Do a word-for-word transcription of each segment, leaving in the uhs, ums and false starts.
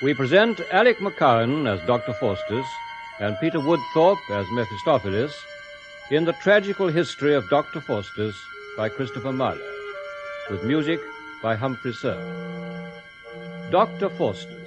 We present Alec McCowan as Doctor Faustus and Peter Woodthorpe as Mephistopheles in The Tragical History of Doctor Faustus by Christopher Marlowe, with music by Humphrey Serle. Doctor Faustus.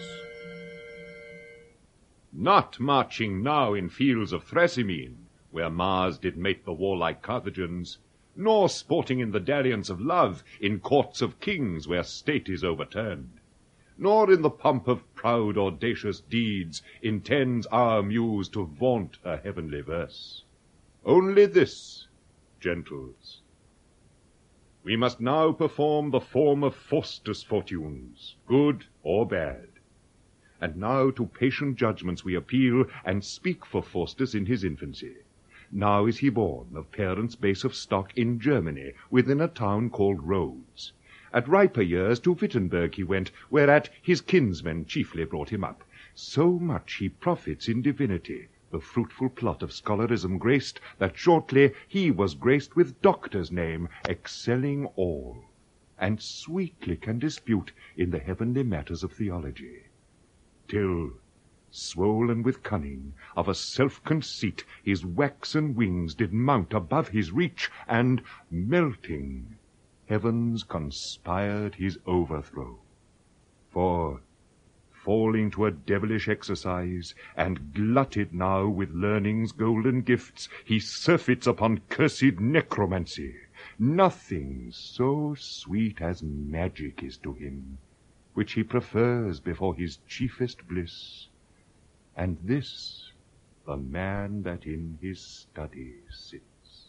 Not marching now in fields of Thrasimene, where Mars did mate the warlike Carthagins, nor sporting in the dalliance of love in courts of kings where state is overturned, nor in the pomp of proud audacious deeds intends our muse to vaunt her heavenly verse. Only this, gentles: we must now perform the form of Faustus' fortunes, good or bad. And now to patient judgments we appeal, and speak for Faustus in his infancy. Now is he born of parents base of stock in Germany, within a town called Rhodes. At riper years to Wittenberg he went, whereat his kinsmen chiefly brought him up. So much he profits in divinity, the fruitful plot of scholarism graced, that shortly he was graced with doctor's name, excelling all, and sweetly can dispute in the heavenly matters of theology. Till, swollen with cunning, of a self-conceit, his waxen wings did mount above his reach, and, melting, heavens conspired his overthrow. For, falling to a devilish exercise, and glutted now with learning's golden gifts, he surfeits upon cursed necromancy. Nothing so sweet as magic is to him, which he prefers before his chiefest bliss. And this the man that in his study sits.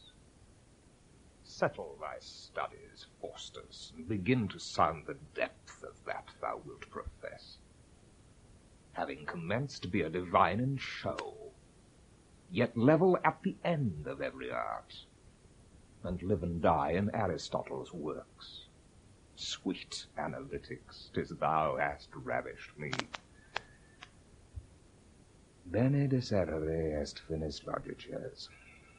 Settle thy studies, Faustus, and begin to sound the depth of that thou wilt profess. Having commenced to be a divine in show, yet level at the end of every art, and live and die in Aristotle's works. Sweet analytics, 'tis thou hast ravished me. Bene disserere est finis logices.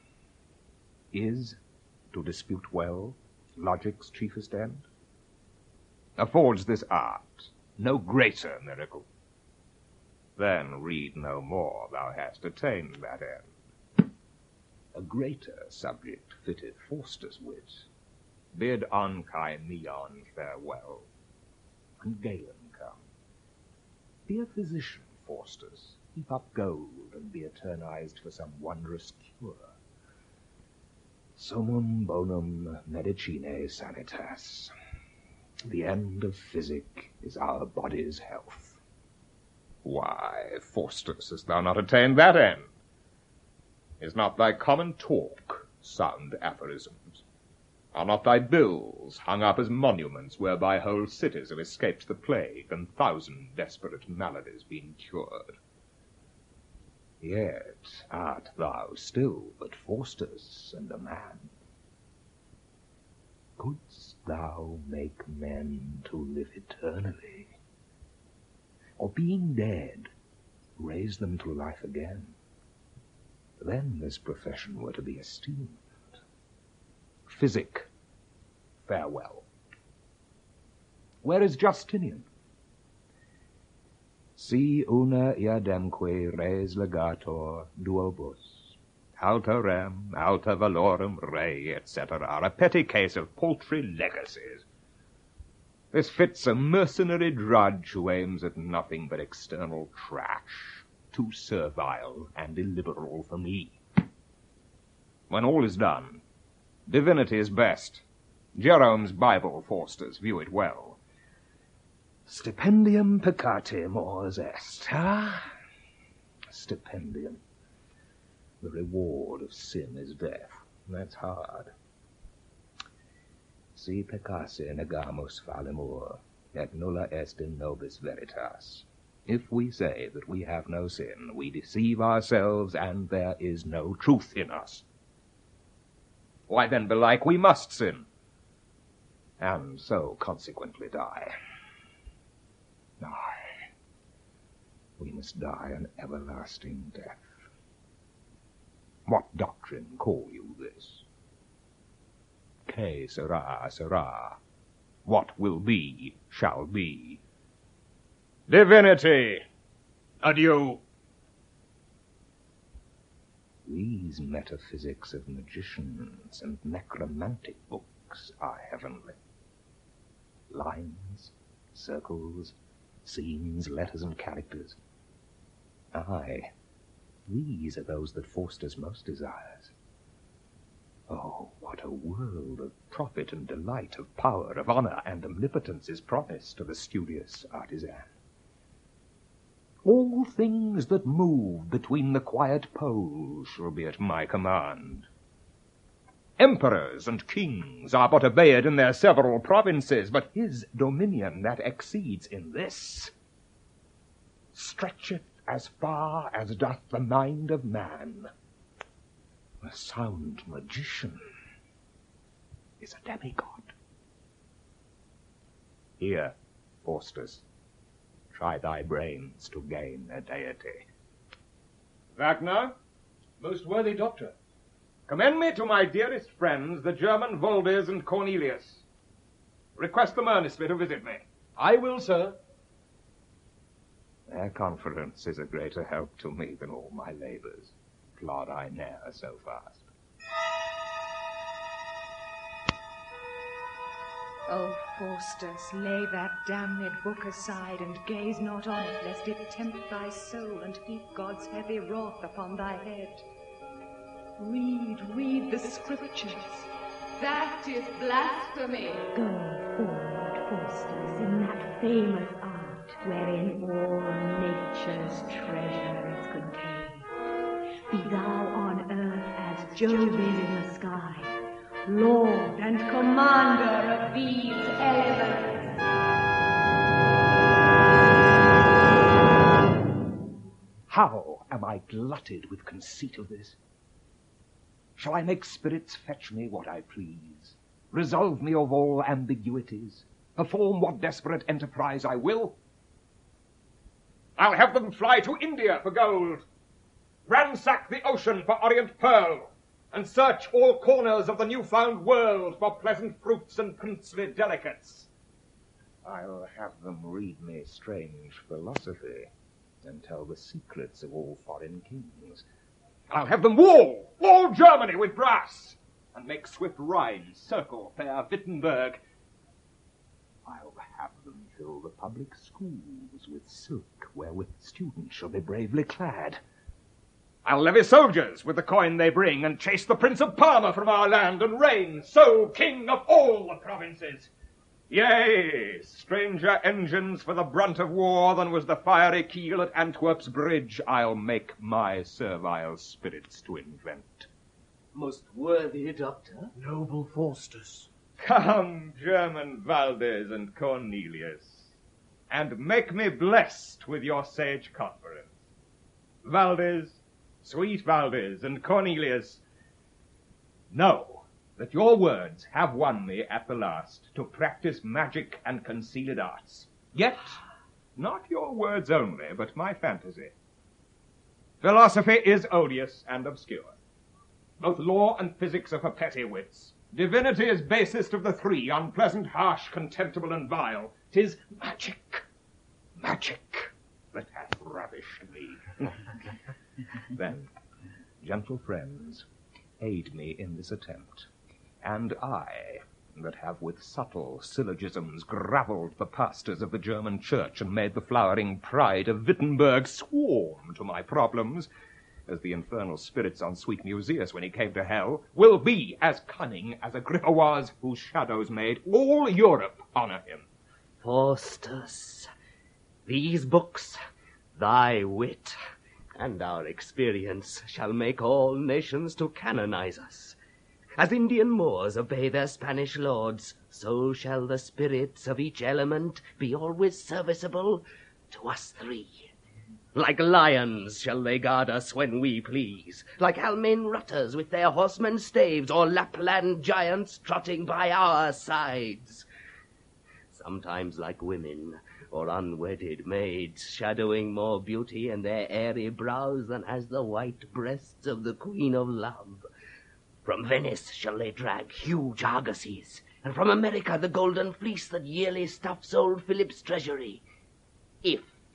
Is to dispute well logic's chiefest end? Affords this art no greater miracle? Then read no more, thou hast attained that end. A greater subject fitted Faustus' wit. Bid Ancae Neon farewell, and Galen come. Be a physician, Faustus, heap up gold, and be eternized for some wondrous cure. Summum bonum medicinae sanitas. The end of physic is our body's health. Why, Faustus, hast thou not attained that end? Is not thy common talk sound aphorisms? Are not thy bills hung up as monuments whereby whole cities have escaped the plague, and thousand desperate maladies been cured? Yet art thou still but Faustus and a man. Couldst thou make men to live eternally, or being dead, raise them to life again? Then this profession were to be esteemed. Physic, farewell. Where is Justinian? Si una iademque res legator duobus, alta rem, alta valorem rei, et cetera, a petty case of paltry legacies. This fits a mercenary drudge who aims at nothing but external trash, too servile and illiberal for me. When all is done, divinity is best. Jerome's Bible, Faustus, view it well. Stipendium peccati mors est. Ah, stipendium. The reward of sin is death. That's hard. Si peccasse negamus falimur, et nulla est in nobis veritas. If we say that we have no sin, we deceive ourselves, and there is no truth in us. Why then, belike, we must sin, and so consequently die. Aye, we must die an everlasting death. What doctrine call you this? Que sera, sera. What will be, shall be. Divinity, adieu. These metaphysics of magicians and necromantic books are heavenly. Lines, circles, scenes, letters, and characters. Aye, these are those that Faustus most desires. Oh, what a world of profit and delight, of power, of honor, and omnipotence is promised to the studious artisan. All things that move between the quiet poles shall be at my command. Emperors and kings are but obeyed in their several provinces, but his dominion that exceeds in this stretcheth as far as doth the mind of man. A sound magician is a demigod. Here, Faustus, try thy brains to gain a deity. Wagner, Most worthy doctor. commend me to my dearest friends, the German Voldes and Cornelius. Request them earnestly to visit me. I will, sir. Their confidence is a greater help to me than all my labors. Plod I ne'er so fast. O Faustus, lay that damned book aside, and gaze not on it, lest it tempt thy soul, and heap God's heavy wrath upon thy head. Read, read the scriptures. That is blasphemy. Go forward, Faustus, in that famous art wherein all nature's treasure is contained. Be thou on earth as Jove is in the sky, Lord and commander of these elements. How am I glutted with conceit of this? Shall I make spirits fetch me what I please, resolve me of all ambiguities, perform what desperate enterprise I will? I'll have them fly to India for gold, ransack the ocean for orient pearl, and search all corners of the new-found world for pleasant fruits and princely delicates. I'll have them read me strange philosophy, and tell the secrets of all foreign kings. I'll have them wall, wall Germany with brass, and make swift Rhine circle fair Wittenberg. I'll have them fill the public schools with silk, wherewith students shall be bravely clad. I'll levy soldiers with the coin they bring, and chase the Prince of Parma from our land, and reign sole king of all the provinces. Yea, stranger engines for the brunt of war than was the fiery keel at Antwerp's bridge I'll make my servile spirits to invent. Most worthy doctor. Noble Faustus. Come, German Valdes and Cornelius, and make me blessed with your sage conference. Valdes, sweet Valdes, and Cornelius, know that your words have won me at the last to practice magic and concealed arts. Yet, not your words only, but my fantasy. Philosophy is odious and obscure. Both law and physics are for petty wits. Divinity is basest of the three, unpleasant, harsh, contemptible, and vile. 'Tis magic, magic, that hath ravished me. Then, gentle friends, aid me in this attempt, and I, that have with subtle syllogisms gravelled the pastors of the German church and made the flowering pride of Wittenberg swarm to my problems, as the infernal spirits on sweet Museus when he came to hell, will be as cunning as Agrippa was, whose shadows made all Europe honor him. Faustus, these books, thy wit, and our experience shall make all nations to canonize us. As Indian Moors obey their Spanish lords, so shall the spirits of each element be always serviceable to us three. Like lions shall they guard us when we please, like Almain rutters with their horsemen's staves, or Lapland giants trotting by our sides. Sometimes like women, or unwedded maids, shadowing more beauty in their airy brows than has the white breasts of the Queen of Love. From Venice shall they drag huge argosies, and from America the golden fleece that yearly stuffs old Philip's treasury. If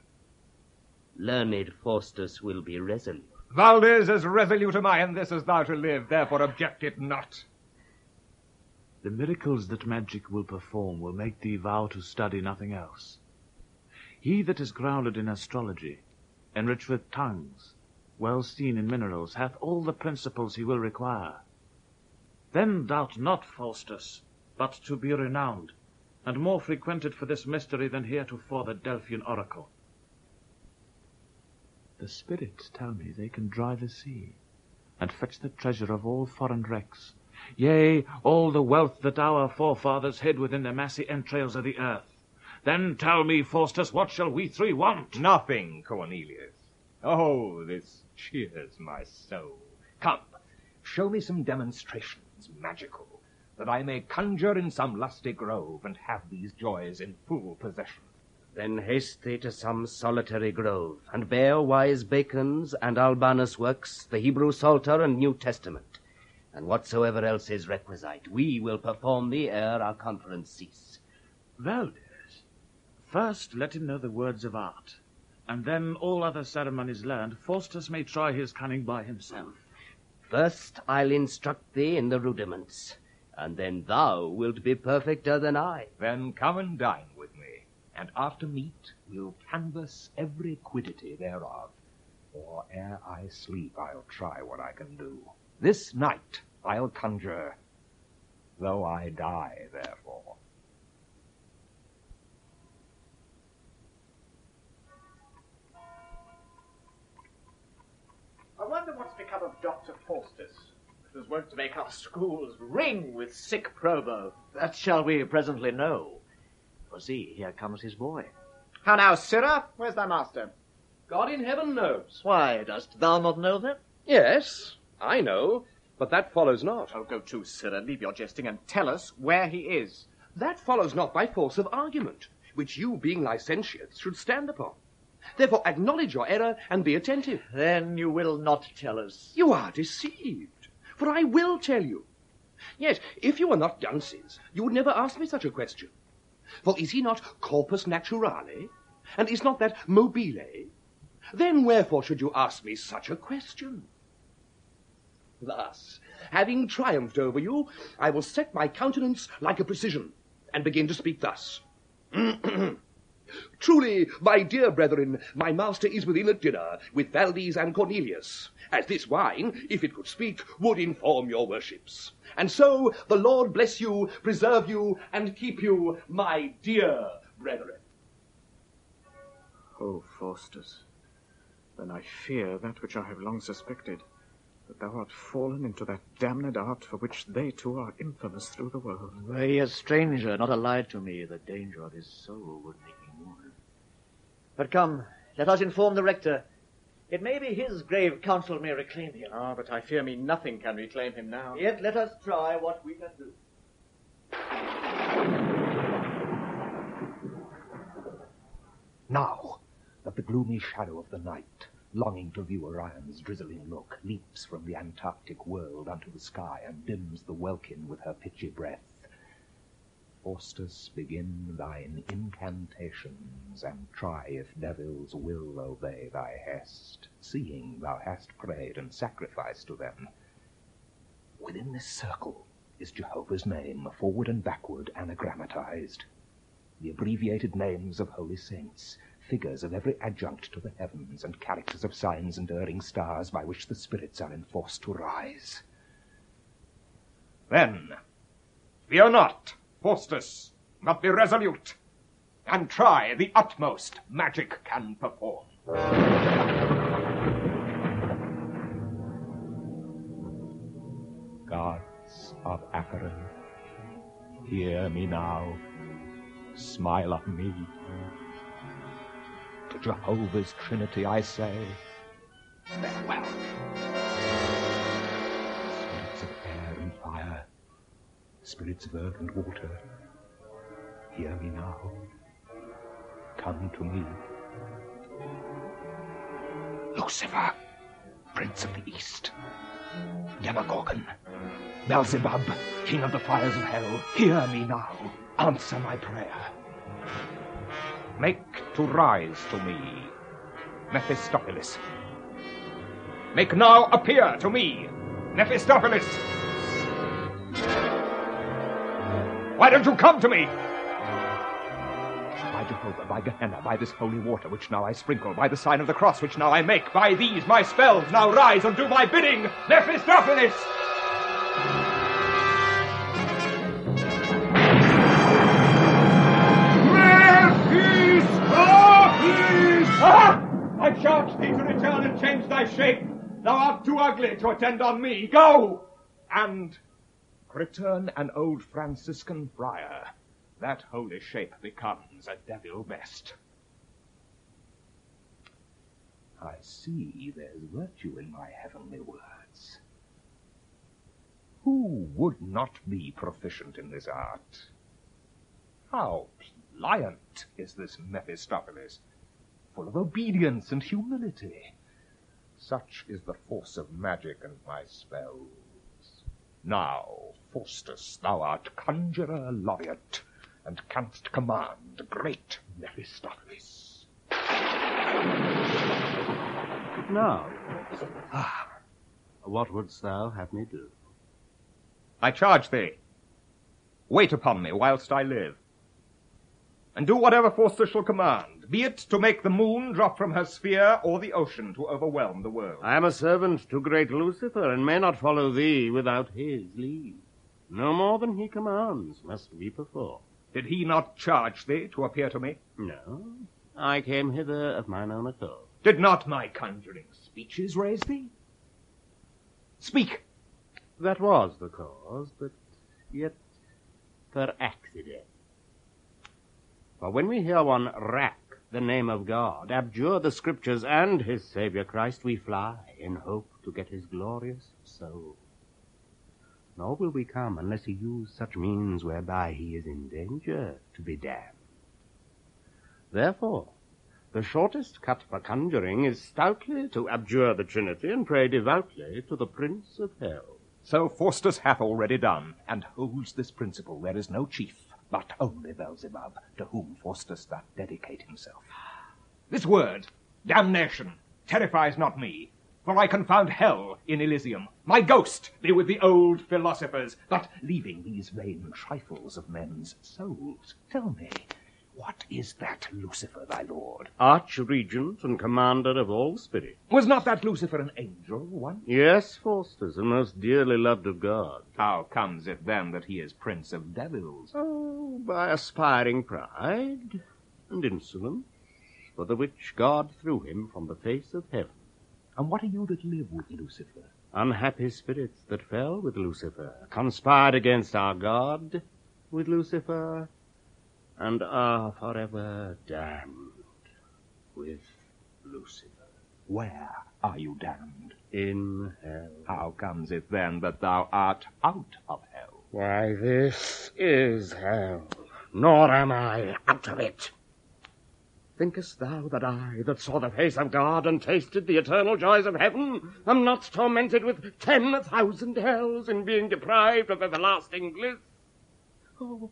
learned Faustus will be resolute. Valdez, as resolute am I in this as thou to live, therefore object it not. The miracles that magic will perform will make thee vow to study nothing else. He that is grounded in astrology, enriched with tongues, well seen in minerals, hath all the principles he will require. Then doubt not, Faustus, but to be renowned, and more frequented for this mystery than heretofore the Delphian oracle. The spirits tell me they can dry the sea, and fetch the treasure of all foreign wrecks, yea, all the wealth that our forefathers hid within the massy entrails of the earth. Then tell me, Faustus, what shall we three want? Nothing, Cornelius. Oh, this cheers my soul. Come, show me some demonstrations magical, that I may conjure in some lusty grove and have these joys in full possession. Then haste thee to some solitary grove, and bear wise Bacon's and Albanus' works, the Hebrew Psalter and New Testament, and whatsoever else is requisite, we will perform thee ere our conference cease. Valdez, first let him know the words of art, and then all other ceremonies learned, Faustus may try his cunning by himself. First I'll instruct thee in the rudiments, and then thou wilt be perfecter than I. Then come and dine with me, and after meat we'll canvass every quiddity thereof. For ere I sleep I'll try what I can do. This night I'll conjure, though I die therefore. I wonder what's become of Doctor Faustus, that was wont to make our schools ring with sick probo. That shall we presently know. For see, here comes his boy. How now, Sirrah? Where's thy master? God in heaven knows. Why, dost thou not know that? Yes, I know, but that follows not. Oh, go to, Sirrah, leave your jesting, and tell us where he is. That follows not by force of argument, which you, being licentiates, should stand upon. Therefore acknowledge your error, and be attentive. Then you will not tell us. You are deceived, for I will tell you. Yet, if you were not dunces, you would never ask me such a question. For is he not corpus naturale? And is not that mobile? Then wherefore should you ask me such a question? Thus, having triumphed over you, I will set my countenance like a precision, and begin to speak thus. Truly, my dear brethren, my master is within at dinner with Valdez and Cornelius, as this wine, if it could speak, would inform your worships. And so the Lord bless you, preserve you, and keep you, my dear brethren. O Faustus, then I fear that which I have long suspected, that thou art fallen into that damned art for which they too are infamous through the world. Were he a stranger, not allied to me, the danger of his soul would make me mourn. But come, let us inform the rector. It may be his grave counsel may reclaim him. Ah, oh, but I fear me nothing can reclaim him now. Yet let us try what we can do. Now that the gloomy shadow of the night, longing to view Orion's drizzling look, leaps from the Antarctic world unto the sky and dims the welkin with her pitchy breath, Faustus, begin thine incantations, and try if devils will obey thy hest, seeing thou hast prayed and sacrificed to them. Within this circle is Jehovah's name, forward and backward anagrammatized, the abbreviated names of holy saints, figures of every adjunct to the heavens, and characters of signs and erring stars by which the spirits are enforced to rise. Then, fear not, Faustus, but be resolute, and try the utmost magic can perform. Gods of Acheron, hear me now, smile on me. To Jehovah's Trinity I say, farewell. Spirits of air and fire, spirits of earth and water, hear me now. Come to me. Lucifer, Prince of the East, Demogorgon, Beelzebub, King of the fires of hell, hear me now. Answer my prayer. Make to rise to me Mephistopheles. Make now appear to me, Mephistopheles! Why don't you come to me? By Jehovah, by Gehenna, by this holy water which now I sprinkle, by the sign of the cross which now I make, by these my spells, now rise and do my bidding, Mephistopheles! Mephistopheles! Ah! I charge thee to return and change thy shape. Thou art too ugly to attend on me. Go! And return an old Franciscan friar. That holy shape becomes a devil best. I see there's virtue in my heavenly words. Who would not be proficient in this art? How pliant is this Mephistopheles, full of obedience and humility. Such is the force of magic and my spells. Now, Faustus, thou art conjurer laureate, and canst command great Mephistopheles. Now, ah, what wouldst thou have me do? I charge thee, wait upon me whilst I live, and do whatever Faustus shall command, be it to make the moon drop from her sphere, or the ocean to overwhelm the world. I am a servant to great Lucifer, and may not follow thee without his leave. No more than he commands must we perform. Did he not charge thee to appear to me? No, I came hither of mine own accord. Did not my conjuring speeches raise thee? Speak! That was the cause, but yet per accident. For when we hear one rack the name of God, abjure the Scriptures and his Saviour Christ, we fly in hope to get his glorious soul. Nor will we come unless he use such means whereby he is in danger to be damned. Therefore, the shortest cut for conjuring is stoutly to abjure the Trinity and pray devoutly to the Prince of Hell. So Faustus hath already done, and holds this principle: there is no chief, but only Beelzebub, to whom Faustus doth dedicate himself. This word, damnation, terrifies not me, for I confound hell in Elysium. My ghost be with the old philosophers, but leaving these vain trifles of men's souls, tell me, what is that Lucifer thy lord? Archregent and commander of all spirits. Was not that Lucifer an angel once? Yes, Faustus, and most dearly loved of God. How comes it then that he is prince of devils? Oh, by aspiring pride and insolence, for the which God threw him from the face of heaven. And what are you that live with Lucifer? Unhappy spirits that fell with Lucifer, conspired against our God with Lucifer, and are forever damned with Lucifer. Where are you damned? In hell. How comes it then that thou art out of hell? Why, this is hell, nor am I out of it. Thinkest thou that I, that saw the face of God and tasted the eternal joys of heaven, am not tormented with ten thousand hells in being deprived of everlasting bliss? Oh,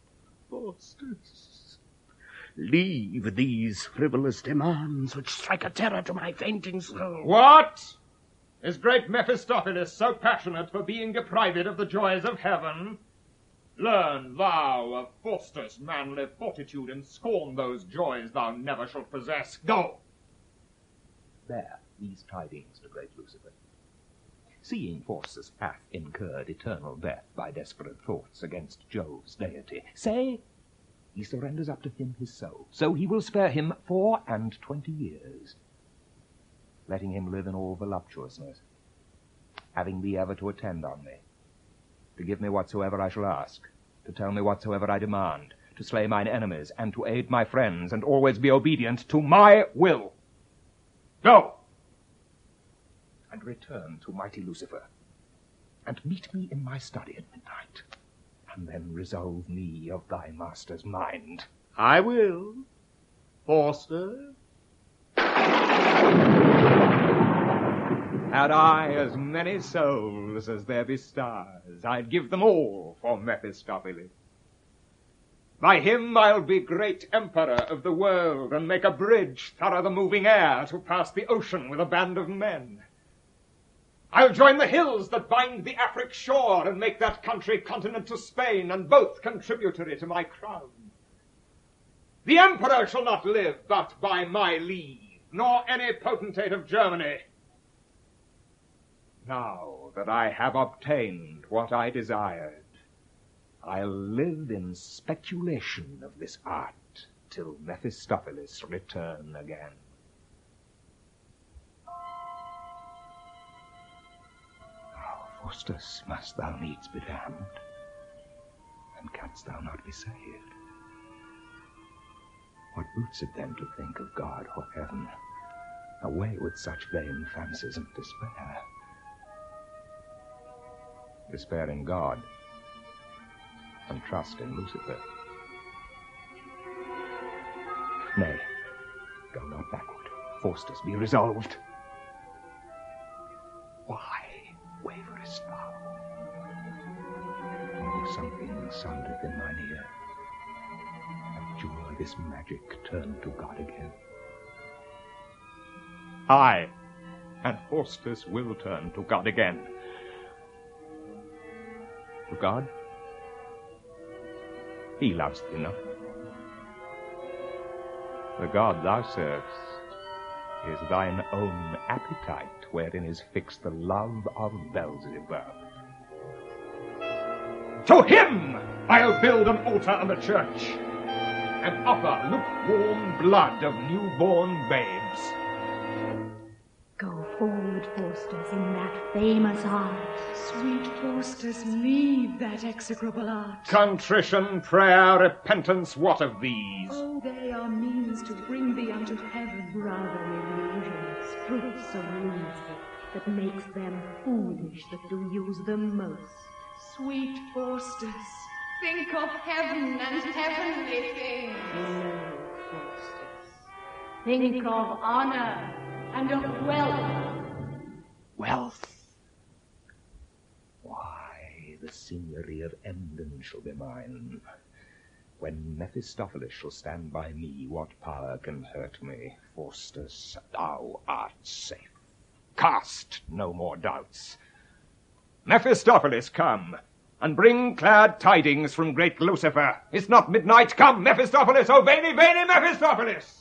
Faustus, leave these frivolous demands which strike a terror to my fainting soul. What? Is great Mephistopheles so passionate for being deprived of the joys of heaven? Learn thou of Faustus' manly fortitude, and scorn those joys thou never shalt possess. Go! Bear these tidings to great Lucifer. Seeing Faustus hath incurred eternal death by desperate thoughts against Jove's deity, say he surrenders up to him his soul, so he will spare him four and twenty years, letting him live in all voluptuousness, having thee ever to attend on me, to give me whatsoever I shall ask, to tell me whatsoever I demand, to slay mine enemies, and to aid my friends, and always be obedient to my will. Go! And return to mighty Lucifer, and meet me in my study at midnight, and then resolve me of thy master's mind. I will, Faustus. Had I as many souls as there be stars, I'd give them all for Mephistopheles. By him I'll be great emperor of the world, and make a bridge thorough the moving air to pass the ocean with a band of men. I'll join the hills that bind the Afric shore, and make that country continent to Spain, and both contributory to my crown. The emperor shall not live but by my leave, nor any potentate of Germany. Now that I have obtained what I desired, I'll live in speculation of this art till Mephistopheles return again. Now, Faustus, must thou needs be damned, and canst thou not be saved? What boots it then to think of God or heaven? Away with such vain fancies and despair. Despair in God, and trust in Lucifer. Nay, go not backward. Faustus, be resolved. Why waverest thou? Oh, something soundeth in mine ear. Abjure this magic, turn to God again. Aye, and Faustus will turn to God again. To God? He loves thee not. The God thou servest is thine own appetite, wherein is fixed the love of Beelzebub. To him I'll build an altar and a church, and offer lukewarm blood of newborn babes. Go forward, Faustus, in that famous art. Sweet Faustus, leave that execrable art. Contrition, prayer, repentance, what of these? Oh, they are means to bring thee unto heaven. Rather illusions, fruits of reason, that makes them foolish that do use them most. Sweet Faustus, think of heaven and heavenly things. No, Faustus. Think of honor and of wealth. Wealth? Why, the signory of Emden shall be mine. When Mephistopheles shall stand by me, what power can hurt me? Faustus, thou art safe. Cast no more doubts. Mephistopheles, come, and bring glad tidings from great Lucifer. Is not midnight? Come, Mephistopheles, O veiny, veiny Mephistopheles!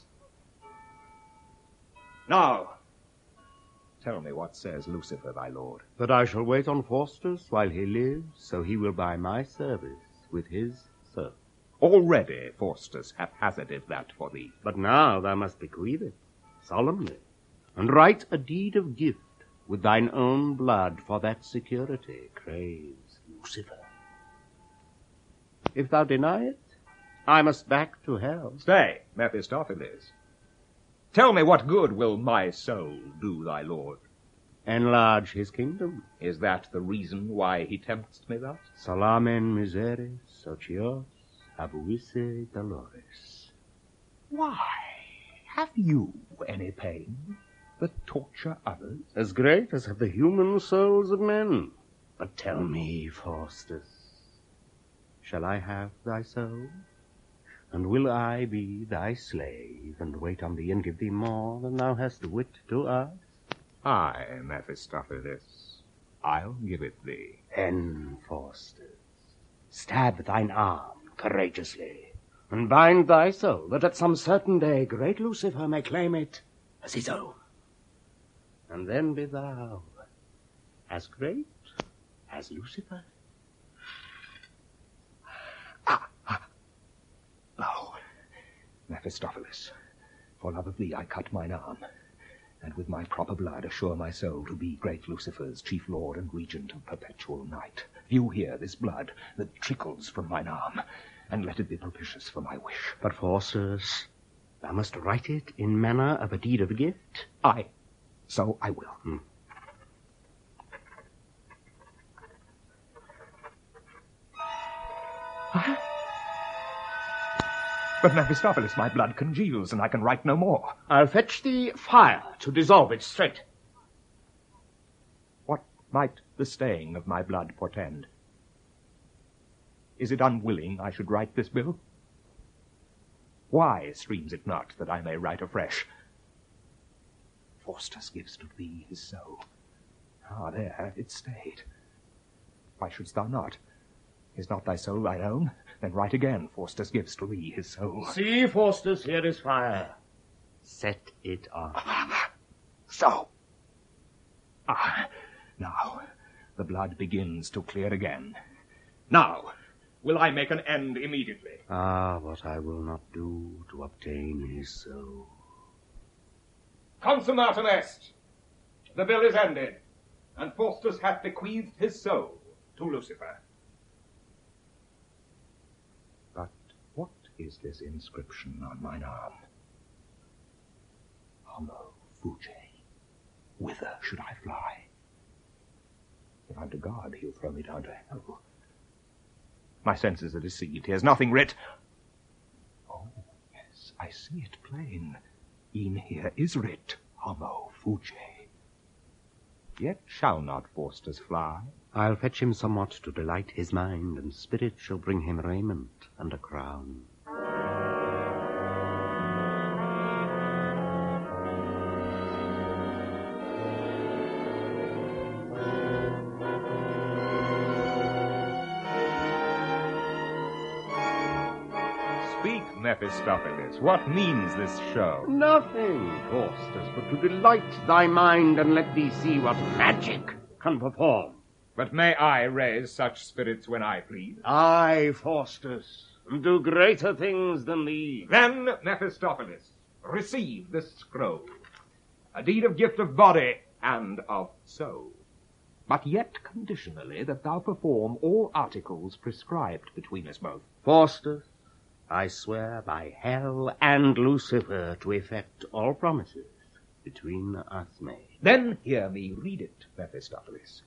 Now, tell me what says Lucifer, thy lord. That I shall wait on Faustus while he lives, so he will buy my service with his serf. Already Faustus hath hazarded that for thee. But now thou must bequeath it, solemnly, and write a deed of gift with thine own blood, for that security craves Lucifer. If thou deny it, I must back to hell. Stay, Mephistopheles. Tell me what good will my soul do thy lord? Enlarge his kingdom. Is that the reason why he tempts me thus? Salamen miseris socios abuisse dolores. Why, have you any pain that torture others? As great as have the human souls of men. But tell me, Faustus, shall I have thy soul? And will I be thy slave, and wait on thee, and give thee more than thou hast wit to ask? Aye, Mephistopheles, I'll give it thee. Then, Faustus, stab thine arm courageously, and bind thy soul, that at some certain day great Lucifer may claim it as his own. And then be thou as great as Lucifer. Lo, Mephistopheles, for love of thee I cut mine arm, and with my proper blood assure my soul to be great Lucifer's chief lord and regent of perpetual night. View here this blood that trickles from mine arm, and let it be propitious for my wish. But, Faustus, thou must write it in manner of a deed of gift. Aye, so I will. Hmm. Huh? But, Mephistopheles, my blood congeals, and I can write no more. I'll fetch thee fire to dissolve it straight. What might the staying of my blood portend? Is it unwilling I should write this bill? Why streams it not, that I may write afresh? Faustus gives to thee his soul. Ah, there it stayed. Why shouldst thou not? Is not thy soul thine own? Then write again, Faustus gives to thee his soul. See, Faustus, here is fire. Set it on. So. Ah, now the blood begins to clear again. Now will I make an end immediately. Ah, what I will not do to obtain his soul. Consummatum est. The bill is ended, and Faustus hath bequeathed his soul to Lucifer. But what is this inscription on mine arm? Homo Fuge. Whither should I fly? If I'm to God, he'll throw me down to hell. My senses are deceived. Here's nothing writ. Oh, yes, I see it plain. E'en here is writ, Homo Fuge. Yet shall not Faustus fly. I'll fetch him somewhat to delight his mind, and spirit shall bring him raiment and a crown. Speak, Mephistopheles, what means this show? Nothing, Faustus, but to delight thy mind and let thee see what magic can perform. But may I raise such spirits when I please? Aye, Faustus, and do greater things than these. Then, Mephistopheles, receive this scroll, a deed of gift of body and of soul, but yet conditionally that thou perform all articles prescribed between us both. Faustus, I swear by hell and Lucifer to effect all promises between us made. Then hear me read it, Mephistopheles.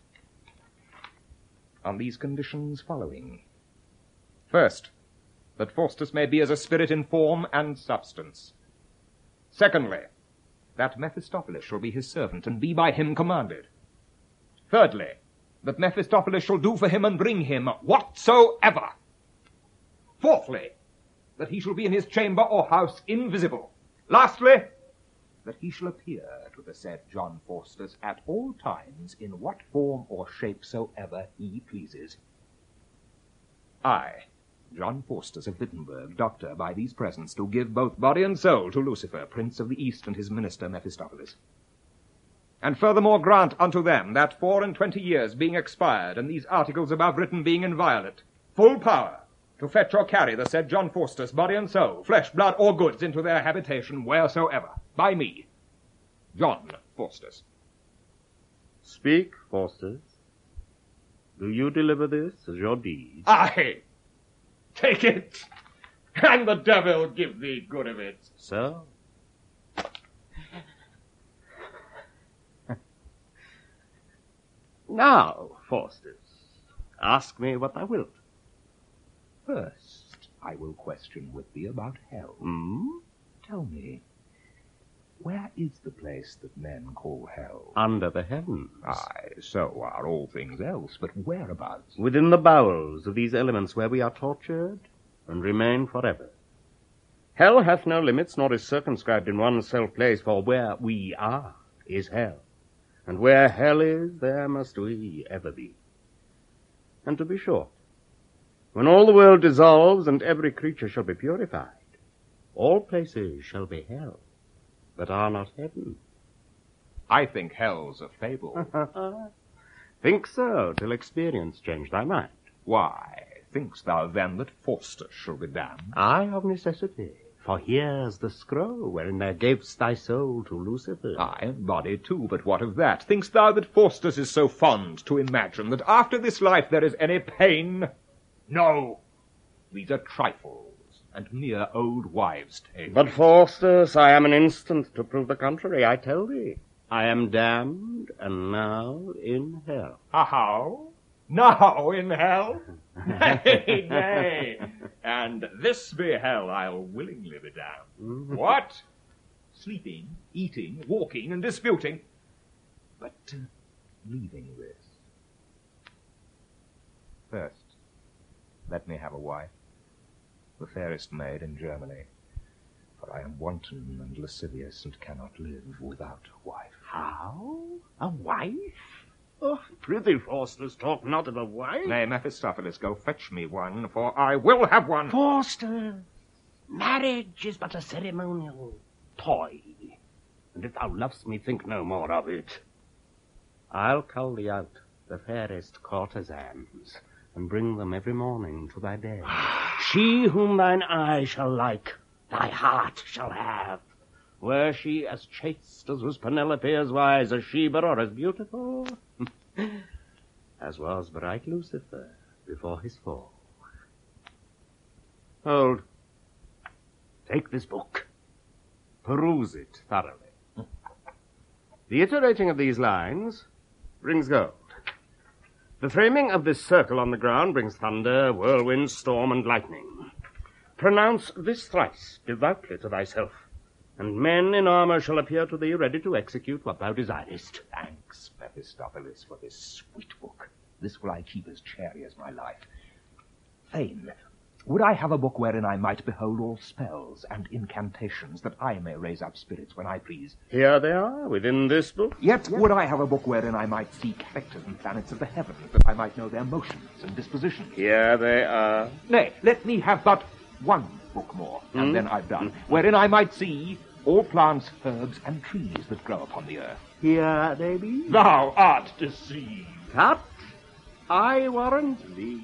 On these conditions following. First, that Faustus may be as a spirit in form and substance. Secondly, that Mephistopheles shall be his servant and be by him commanded. Thirdly, that Mephistopheles shall do for him and bring him whatsoever. Fourthly, that he shall be in his chamber or house invisible. Lastly, that he shall appear to the said John Faustus at all times in what form or shape soever he pleases. I, John Faustus of Wittenberg, doctor, by these presents do give both body and soul to Lucifer, prince of the East, and his minister Mephistopheles. And furthermore grant unto them that four and twenty years being expired, and these articles above written being inviolate, full power to fetch or carry the said John Faustus, body and soul, flesh, blood, or goods, into their habitation wheresoever, by me, John Faustus. Speak, Faustus. Do you deliver this as your deed? Aye. Take it, and the devil give thee good of it. So? Now, Faustus, ask me what thou wilt. First, I will question with thee about hell. Hmm? Tell me, where is the place that men call hell? Under the heavens. Aye, so are all things else, but whereabouts? Within the bowels of these elements where we are tortured and remain forever. Hell hath no limits, nor is circumscribed in one self place, for where we are is hell. And where hell is, there must we ever be. And to be short, when all the world dissolves and every creature shall be purified, all places shall be hell, but are not heaven. I think hell's a fable. Think so, till experience change thy mind. Why, think'st thou then that Faustus shall be damned? Aye, of necessity. For here's the scroll wherein thou gavest thy soul to Lucifer. Aye, and body too, but what of that? Think'st thou that Faustus is so fond to imagine that after this life there is any pain? No, these are trifles, and mere old wives' tales. But, Faustus, I am an instant to prove the contrary. I tell thee, I am damned, and now in hell. How? Now in hell? Nay, nay. And this be hell, I'll willingly be damned. What? Sleeping, eating, walking, and disputing. But uh, leaving this. First, let me have a wife, the fairest maid in Germany, For I am wanton and lascivious and cannot live without a wife. How? A wife? Oh, prithee, Faustus, talk not of a wife. Nay, Mephistopheles, go fetch me one, for I will have one. Faustus, marriage is but a ceremonial toy, and if thou lovest me, think no more of it. I'll cull thee out the fairest courtesans, and bring them every morning to thy bed. She whom thine eye shall like, thy heart shall have. Were she as chaste as was Penelope, as wise as Sheba, or as beautiful as was bright Lucifer before his fall. Hold. Take this book. Peruse it thoroughly. The iterating of these lines brings gold. The framing of this circle on the ground brings thunder, whirlwind, storm, and lightning. Pronounce this thrice devoutly to thyself, and men in armour shall appear to thee ready to execute what thou desirest. Thanks, Mephistopheles, for this sweet book. This will I keep as chary as my life. Fain, would I have a book wherein I might behold all spells and incantations, that I may raise up spirits when I please? Here they are, within this book. Yet would I have a book wherein I might see characters and planets of the heavens, that I might know their motions and dispositions. Here they are. Nay, let me have but one book more, and Mm. then I've done, wherein I might see all plants, herbs, and trees that grow upon the earth. Here they be. Thou art deceived. Tut, I warrant thee.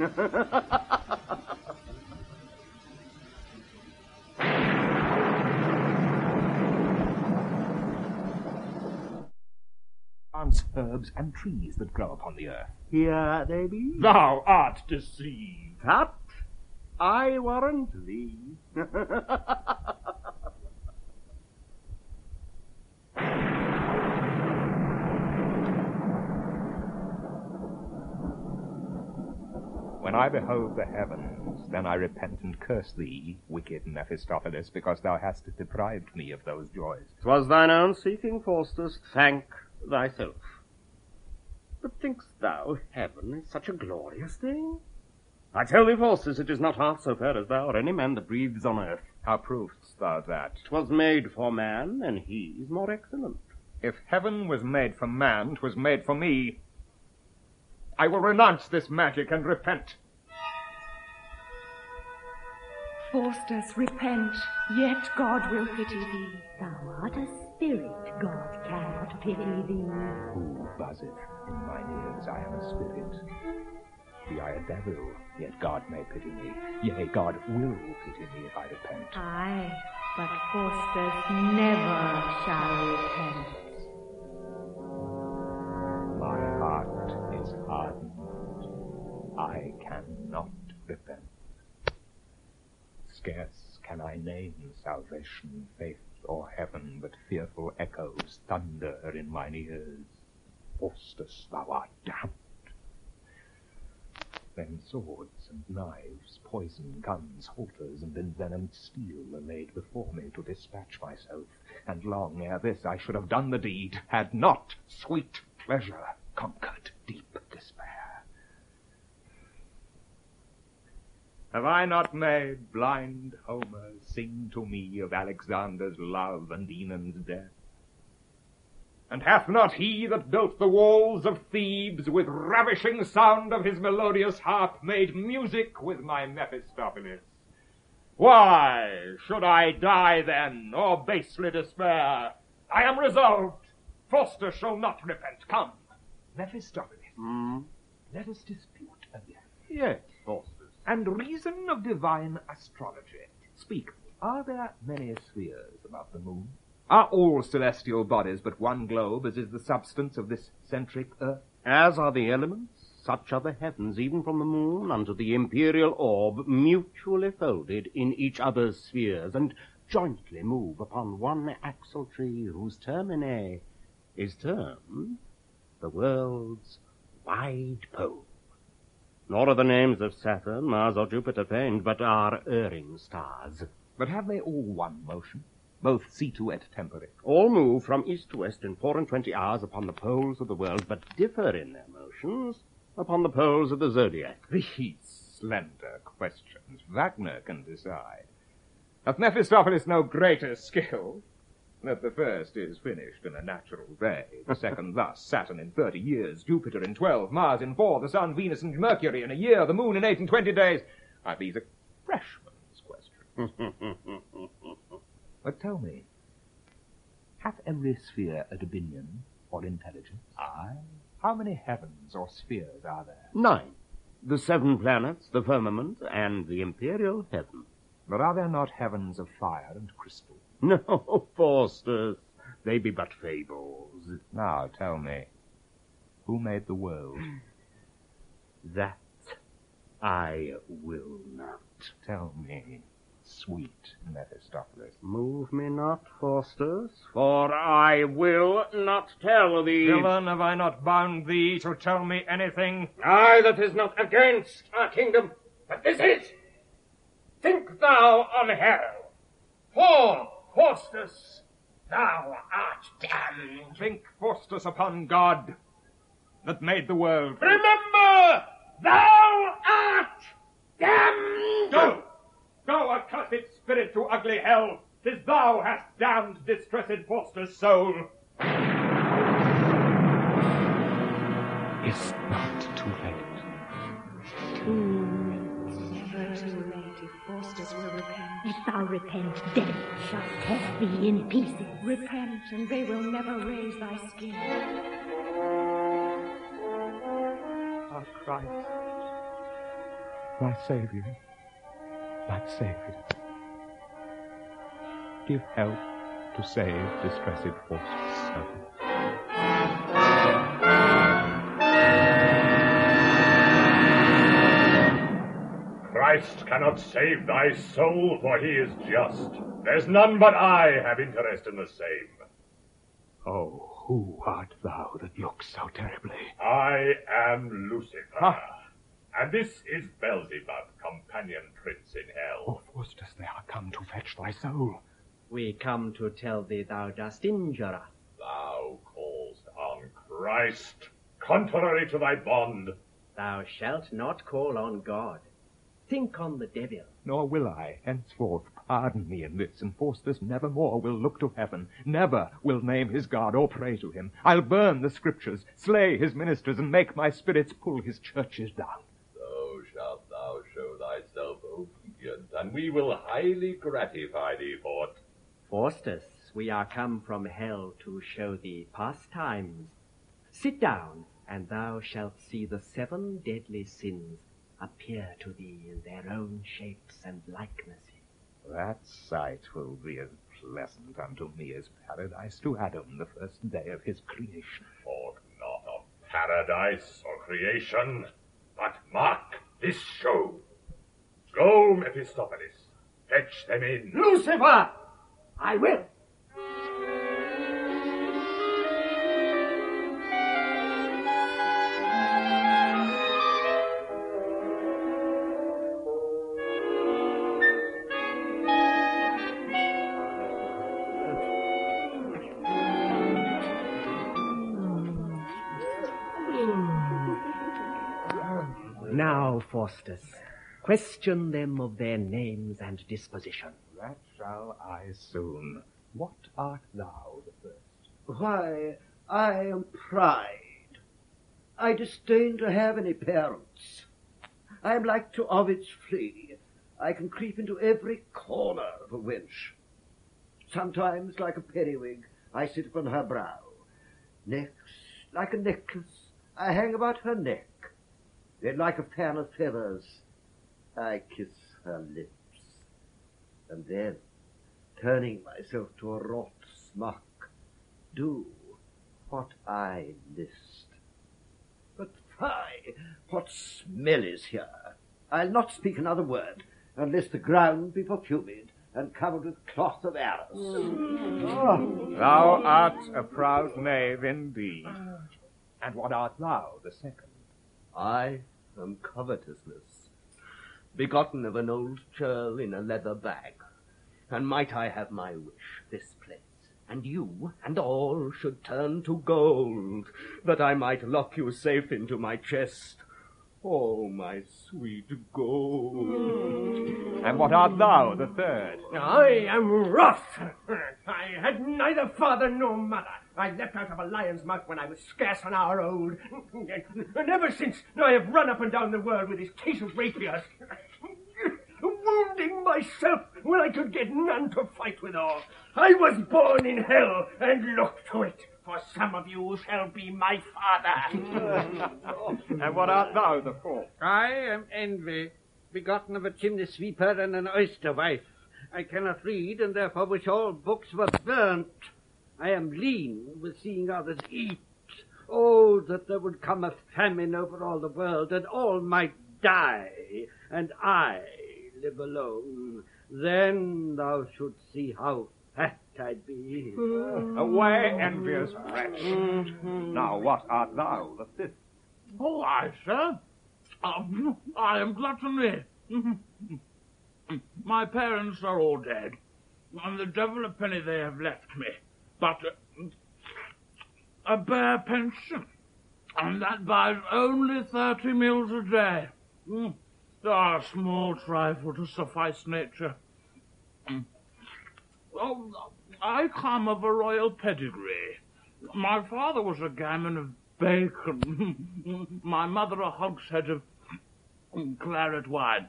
Plants, herbs, and trees that grow upon the earth. Here they be. Thou art deceived. Tut, I warrant thee. When I behold the heavens, then I repent and curse thee, wicked Mephistopheles, because thou hast deprived me of those joys. 'Twas thine own seeking, Faustus, thank thyself. But think'st thou heaven is such a glorious thing? I tell thee, Faustus, it is not half so fair as thou or any man that breathes on earth. How provest thou that? 'Twas made for man, and he is more excellent. If heaven was made for man, 'twas made for me. I will renounce this magic and repent. Faustus, repent, yet God will pity thee. Thou art a spirit, God cannot pity thee. Who buzzeth in mine ears? I am a spirit. Be I a devil, yet God may pity me. Yea, God will pity me if I repent. Aye, but Faustus never shall repent. My heart is hardened. I cannot repent. Scarce can I name salvation, faith, or heaven, but fearful echoes thunder in mine ears. Faustus, thou art damned. Then swords and knives, poison, guns, halters, and envenomed steel are laid before me to dispatch myself, and long ere this I should have done the deed, had not sweet pleasure conquered deep despair. Have I not made blind Homer sing to me of Alexander's love and Enon's death? And hath not he that built the walls of Thebes with ravishing sound of his melodious harp made music with my Mephistopheles? Why should I die then, or basely despair? I am resolved. Faustus shall not repent. Come, Mephistopheles, Mm. let us dispute again. Yes, Faustus. And reason of divine astrology. Speak, are there many spheres about the moon? Are all celestial bodies but one globe, as is the substance of this centric earth? As are the elements, such are the heavens, even from the moon unto the imperial orb, mutually folded in each other's spheres, and jointly move upon one axle tree, whose termine is termed the world's wide pole. Nor are the names of Saturn, Mars, or Jupiter feigned, but are erring stars. But have they all one motion, both situ et tempore? All move from east to west in four and twenty hours upon the poles of the world, but differ in their motions upon the poles of the zodiac. These slender questions Wagner can decide. Hath Mephistopheles no greater skill? That the first is finished in a natural day, the second thus, Saturn in thirty years, Jupiter in twelve, Mars in four, the Sun, Venus, and Mercury in a year, the Moon in eight and twenty days. I be the freshman's question. But tell me, hath every sphere a dominion or intelligence? Aye. How many heavens or spheres are there? Nine. The seven planets, the firmament, and the imperial heaven. But are there not heavens of fire and crystal? No, Faustus, they be but fables. Now tell me, who made the world? That I will not. Tell me, sweet Mephistopheles. Move me not, Faustus, for I will not tell thee. Villain, have I not bound thee to tell me anything? Aye, that is not against our kingdom, but this is. Think thou on hell, for Faustus, thou art damned. Think, Faustus, upon God that made the world. Remember, thou art damned. Go! Go, accursed spirit, to ugly hell! 'Tis thou hast damned distressed Faustus' soul. Is not too late. Too Never too late if Faustus will repent. If thou repent, death shall tear thee in pieces. Repent, and they will never raise thy skin. Our Christ, my Saviour, my Saviour, give help to save distressed Faustus' soul. Christ cannot save thy soul, for he is just. There's none but I have interest in the same. Oh, who art thou that looks so terribly? I am Lucifer. Huh? And this is Beelzebub, companion prince in hell. Oh, Faustus, they are come to fetch thy soul. We come to tell thee thou dost injure us. Thou callest on Christ, contrary to thy bond. Thou shalt not call on God. Think on the devil. Nor will I, henceforth, pardon me in this, and Faustus nevermore will look to heaven, never will name his God or pray to him. I'll burn the scriptures, slay his ministers, and make my spirits pull his churches down. So shalt thou show thyself obedient, and we will highly gratify thee for't. Faustus, we are come from hell to show thee pastimes. Sit down, and thou shalt see the seven deadly sins appear to thee in their own shapes and likenesses. That sight will be as pleasant unto me as paradise to Adam the first day of his creation. Talk not of paradise or creation, but mark this show. Go, Mephistopheles, fetch them in. Lucifer! I will. Now, Faustus, question them of their names and disposition. That shall I soon. What art thou the first? Why, I am Pride. I disdain to have any parents. I am like to Ovid's flea. I can creep into every corner of a wench. Sometimes, like a periwig, I sit upon her brow. Next, like a necklace, I hang about her neck. Then, like a fan of feathers, I kiss her lips. And then, turning myself to a wrought smock, do what I list. But fie, what smell is here! I'll not speak another word, unless the ground be perfumed and covered with cloth of arras. Oh. Thou art a proud knave indeed. And what art thou, the second? I am covetousness, begotten of an old churl in a leather bag. And might I have my wish, this place, and you, and all, should turn to gold, that I might lock you safe into my chest, Oh, my sweet gold. And what art thou, the third? I am Wrath. I had neither father nor mother. I leapt out of a lion's mouth when I was scarce an hour old. And ever since I have run up and down the world with this case of rapiers, wounding myself when I could get none to fight withal. I was born in hell, and look to it, for some of you shall be my father. And what art thou, the fourth? I am Envy, begotten of a chimney sweeper and an oyster wife. I cannot read, and therefore wish all books were burnt. I am lean with seeing others eat. Oh, that there would come a famine over all the world, and all might die, and I live alone. Then thou shouldst see how fat I'd be. Away, envious wretch. Mm-hmm. Now, what art thou, the fifth? Oh, I, sir. Um, I am Gluttony. My parents are all dead, and the devil a penny they have left me. But uh, a bare pension, and that buys only thirty meals a day. Mm. Ah, a small trifle to suffice nature. Mm. Oh, I come of a royal pedigree. My father was a gammon of bacon. My mother a hogshead of claret wine.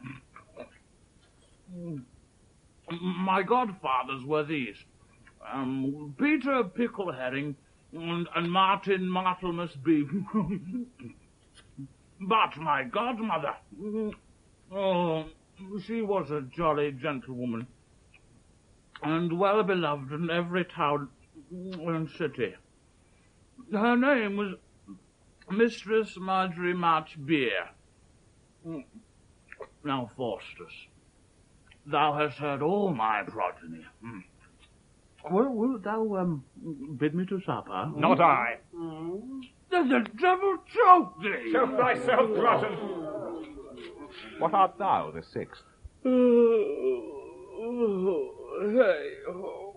My godfathers were these. Um, Peter Pickle Herring and, and Martin Martelmas Beef. But my godmother, oh, she was a jolly gentlewoman, and well beloved in every town and city. Her name was Mistress Marjorie March Beer. Now, Faustus, thou hast heard all my progeny. Well, wilt thou um, bid me to supper? Not I. Mm. The devil choke thee! Choke thyself, glutton. What art thou, the sixth? Oh, oh, hey, oh.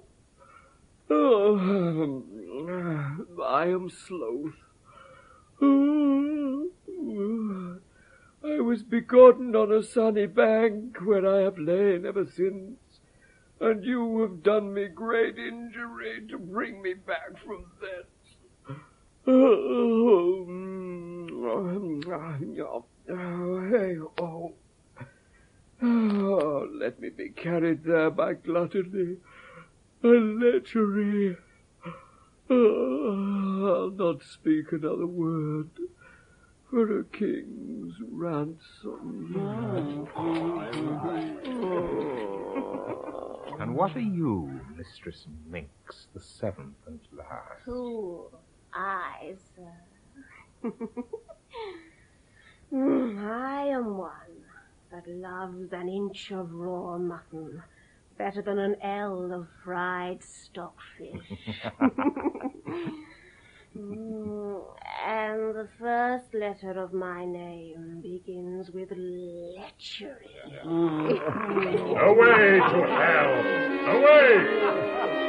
Oh, I am Sloth. Oh, I was begotten on a sunny bank where I have lain ever since, and you have done me great injury to bring me back from thence. Oh, oh, hey, oh. Oh, let me be carried there by gluttony and lechery. Oh, I'll not speak another word for a king's ransom. Oh. And what are you, Mistress Minx, the seventh and last? Who? I, sir. mm, I am one that loves an inch of raw mutton better than an ell of fried stockfish. mm, and the first letter of my name begins with lechery. Away to hell! Away!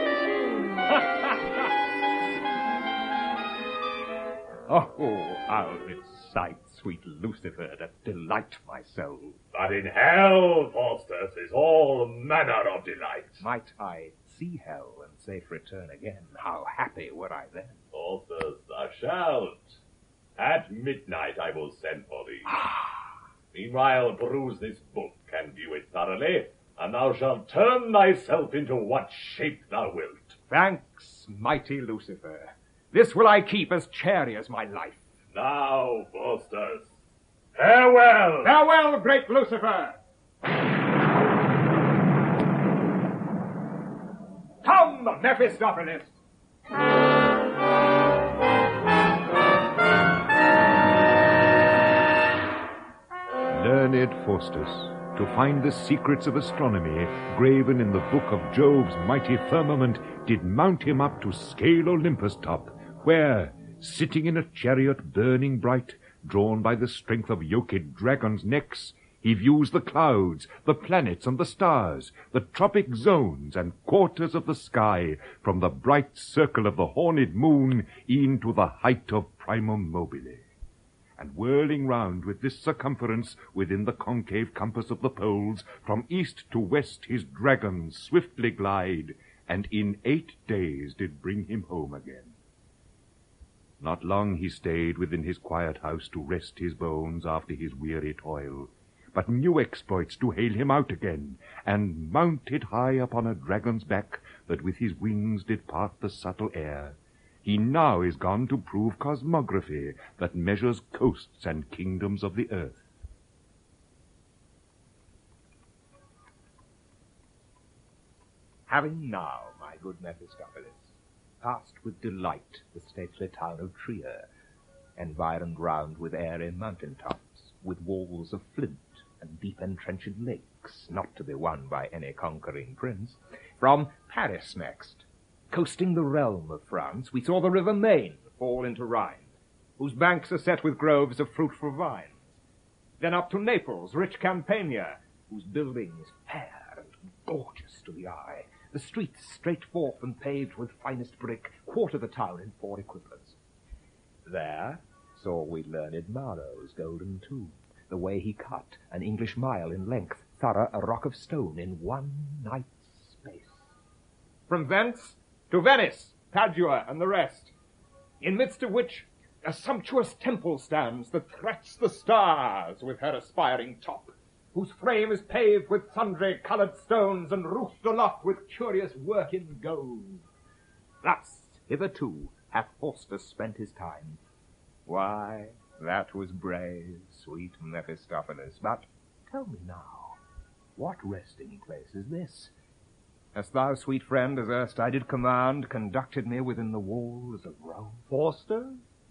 Oh, I'll recite sweet Lucifer to delight my soul. But in hell, Faustus, is all manner of delight. Might I see hell and safe return again, how happy were I then. Faustus, thou shalt. At midnight I will send for thee. Meanwhile, peruse this book and view it thoroughly, and thou shalt turn thyself into what shape thou wilt. Thanks, mighty Lucifer. This will I keep as chary as my life. Now, Faustus, farewell! Farewell, great Lucifer! Come, Mephistopheles! Learned Faustus, to find the secrets of astronomy graven in the book of Jove's mighty firmament, did mount him up to scale Olympus' top, where, sitting in a chariot burning bright, drawn by the strength of yoked dragons' necks, he views the clouds, the planets and the stars, the tropic zones and quarters of the sky, from the bright circle of the horned moon e'en to the height of Primum Mobile. and whirling round with this circumference within the concave compass of the poles, from east to west his dragons swiftly glide, and in eight days did bring him home again. Not long he stayed within his quiet house to rest his bones after his weary toil, but new exploits to hail him out again, and mounted high upon a dragon's back, that with his wings did part the subtle air, he now is gone to prove cosmography that measures coasts and kingdoms of the earth. Having now, my good Mephistopheles, passed with delight the stately town of Trier, environed round with airy mountain tops, with walls of flint and deep entrenching lakes, not to be won by any conquering prince, from Paris next, coasting the realm of France, we saw the river Main fall into Rhine, whose banks are set with groves of fruitful vines. Then up to Naples, rich Campania, whose buildings fair and gorgeous to the eye, the streets straight forth and paved with finest brick, quarter the town in four equivalents. There saw we learned Maro's golden tomb, the way he cut an English mile in length, thorough a rock of stone in one night's space. From thence to Venice, Padua, and the rest, in midst of which a sumptuous temple stands that threats the stars with her aspiring top, whose frame is paved with sundry coloured stones, and roofed aloft with curious work in gold. Thus, hitherto, hath Faustus spent his time. Why, that was brave, sweet Mephistopheles. But tell me now, what resting place is this? Hast thou, sweet friend, as erst I did command, conducted me within the walls of Rome? Forster,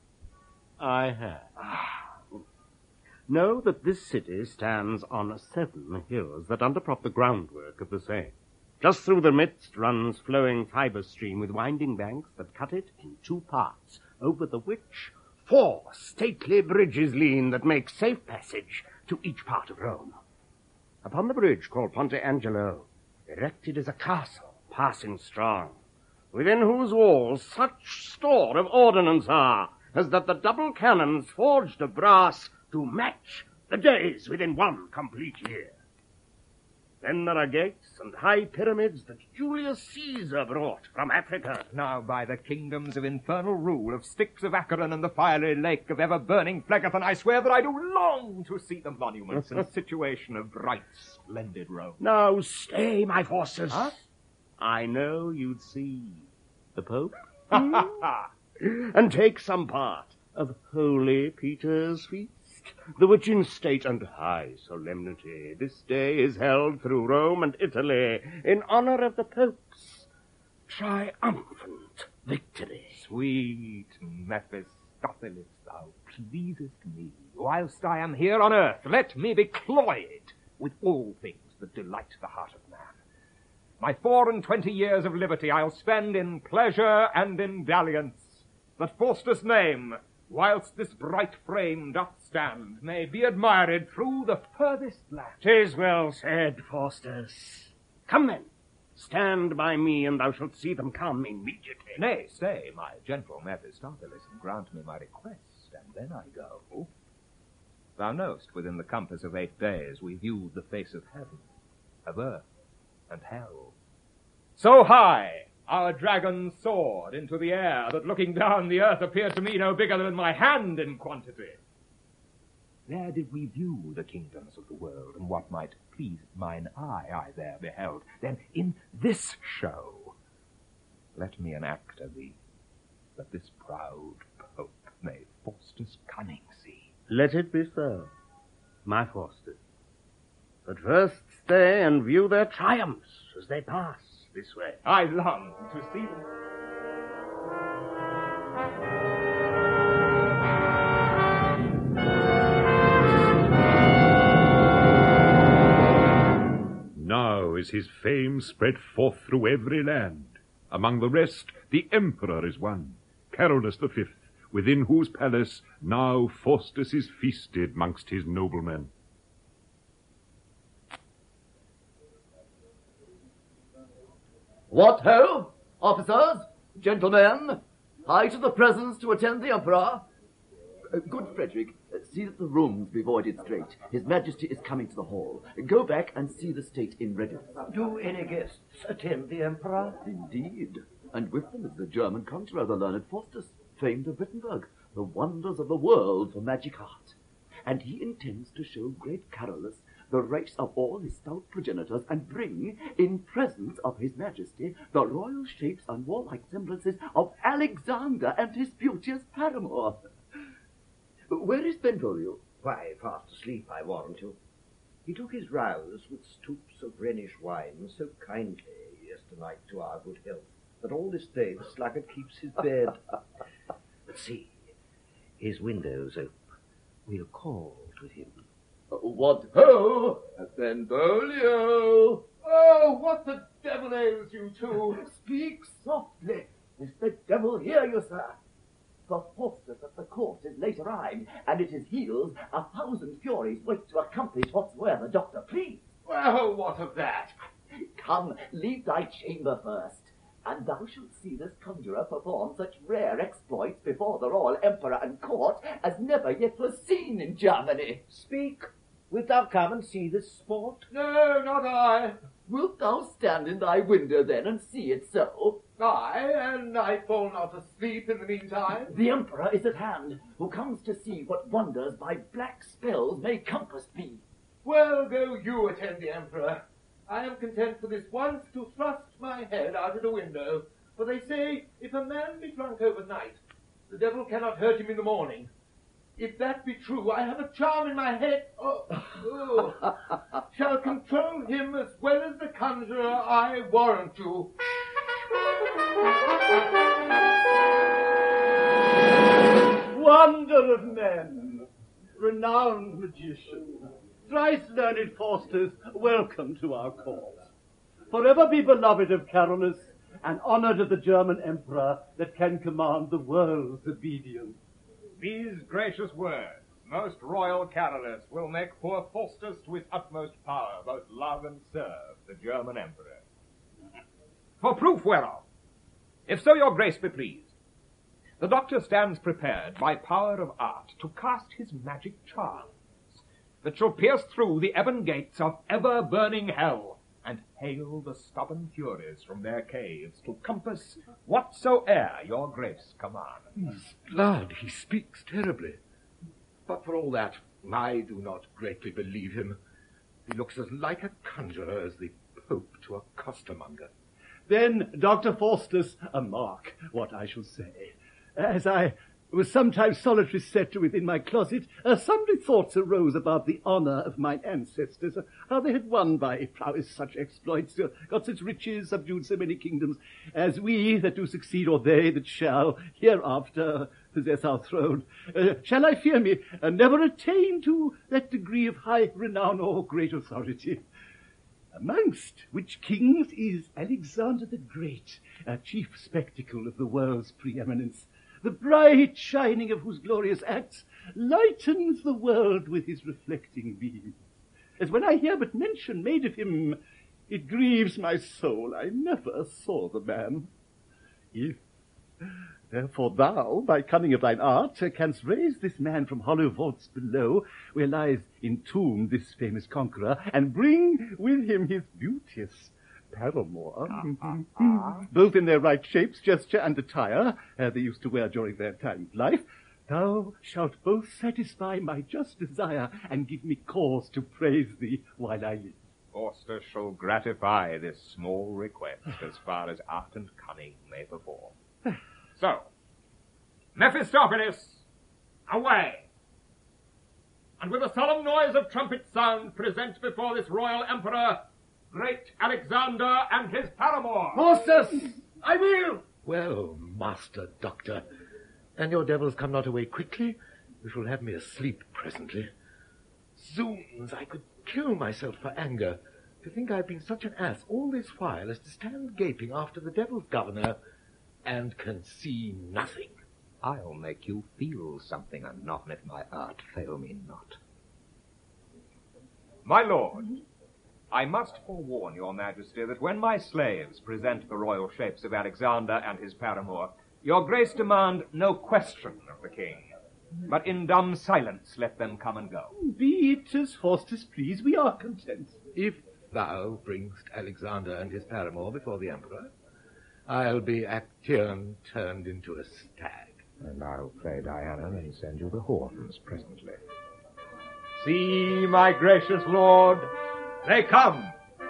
I have. Know that this city stands on seven hills that underprop the groundwork of the same. Just through the midst runs flowing fibre stream with winding banks that cut it in two parts, over the which four stately bridges lean that make safe passage to each part of Rome. Upon the bridge called Ponte Angelo, erected is a castle passing strong, within whose walls such store of ordnance are, as that the double cannons forged of brass to match the days within one complete year. Then there are gates and high pyramids that Julius Caesar brought from Africa. Now by the kingdoms of infernal rule, of Styx of Acheron and the fiery lake of ever-burning Phlegethon, I swear that I do long to see the monuments and situation of bright, splendid Rome. Now stay, my forces. Huh? I know you'd see the Pope and take some part of Holy Peter's feast, the which in state and high solemnity this day is held through Rome and Italy in honor of the Pope's triumphant victory. Sweet Mephistopheles, thou pleasest me. Whilst I am here on earth, let me be cloyed with all things that delight the heart of man. My four and twenty years of liberty I'll spend in pleasure and in dalliance, that Faustus' name, whilst this bright frame doth stand, may be admired through the furthest land. 'Tis well said, Faustus. Come then, stand by me, and thou shalt see them come immediately. Nay, stay, my gentle Mephistopheles, and grant me my request, and then I go. Thou know'st, within the compass of eight days we viewed the face of heaven, of earth, and hell. So high our dragon soared into the air, that looking down the earth appeared to me no bigger than my hand in quantity. There did we view the kingdoms of the world, and what might please mine eye I there beheld. Then in this show let me an actor be, that this proud Pope may Faustus' cunning see. Let it be so, my Faustus. But first stay and view their triumphs as they pass this way. I long to see them. Now is his fame spread forth through every land. Among the rest, the Emperor is one, Carolus the Fifth, within whose palace now Faustus is feasted mongst his noblemen. What ho, officers, gentlemen, high to the presence to attend the Emperor. Uh, good Frederick, Uh, see that the rooms be voided straight. His Majesty is coming to the hall. Go back and see the state in readiness. Do any guests attend the Emperor? Indeed. And with them is the German conjurer, the learned Faustus, famed of Wittenberg, the wonders of the world for magic art. And he intends to show great Carolus the race of all his stout progenitors, and bring, in presence of his Majesty, the royal shapes and warlike semblances of Alexander and his beauteous paramour. Where is Benvolio? Why, fast asleep, I warrant you. He took his rouse with stoups of Rhenish wine so kindly yesternight to our good health, that all this day the sluggard keeps his bed. But see, his window's open. We'll call to him. Uh, what ho! Benvolio! Oh, what the devil ails you two? Speak softly, lest the devil hear you, sir. For Faustus at the court is late arrived, and at his heels a thousand furies wait to accomplish whatsoever the doctor please. Well, what of that? Come, leave thy chamber first, and thou shalt see this conjurer perform such rare exploits before the royal emperor and court as never yet was seen in Germany. Speak. Wilt thou come and see this sport? No, not I. Wilt thou stand in thy window then and see it so? Aye, and I fall not asleep in the meantime. The emperor is at hand, who comes to see what wonders by black spells may compassed be. Well, go you attend the emperor. I am content for this once to thrust my head out of the window, for they say, if a man be drunk overnight, the devil cannot hurt him in the morning. If that be true, I have a charm in my head, oh, oh, shall control him as well as the conjurer, I warrant you. Wonder of men, renowned magician, thrice learned Faustus, welcome to our court. Forever be beloved of Carolus, and honoured of the German emperor that can command the world's obedience. These gracious words, most royal Carolus, will make poor Faustus to his utmost power both love and serve the German emperor. For proof whereof, if so your grace be pleased, the doctor stands prepared by power of art to cast his magic charms, that shall pierce through the ebon gates of ever-burning hell, and hail the stubborn furies from their caves to compass whatsoe'er your grace command. Blood, he speaks terribly. But for all that, I do not greatly believe him. He looks as like a conjurer as the Pope to a costermonger. Then, Doctor Faustus, a mark what I shall say. As I was sometimes solitary set within my closet, uh, sundry thoughts arose about the honour of mine ancestors, uh, how they had won by prowess such exploits, uh, got such riches, subdued so many kingdoms, as we that do succeed, or they that shall hereafter possess our throne, uh, shall, I fear me, uh, never attain to that degree of high renown or great authority. Amongst which kings is Alexander the Great, a chief spectacle of the world's preeminence, the bright shining of whose glorious acts lightens the world with his reflecting beams. As when I hear but mention made of him, it grieves my soul I never saw the man. If, therefore, thou, by cunning of thine art, canst raise this man from hollow vaults below, where lies entombed this famous conqueror, and bring with him his beauteous paramour, both in their right shapes, gesture, and attire, uh, they used to wear during their time of life, thou shalt both satisfy my just desire, and give me cause to praise thee while I live. Faustus shall gratify this small request as far as art and cunning may perform. So, Mephistopheles, away! And with a solemn noise of trumpet sound, present before this royal emperor great Alexander and his paramour. Faustus, I will. Well, master doctor, and your devils come not away quickly, you shall have me asleep presently. Zoons, I could kill myself for anger to think I've been such an ass all this while as to stand gaping after the devil's governor and can see nothing. I'll make you feel something anon if my art fail me not. My lord, I must forewarn your majesty that when my slaves present the royal shapes of Alexander and his paramour, your grace demand no question of the king, But in dumb silence let them come and go. Be it as Faustus please, we are content. If thou bringst Alexander and his paramour before the Emperor, I'll be Actaeon turned into a stag. And I'll play Diana and send you the horns presently. See, my gracious lord, they come.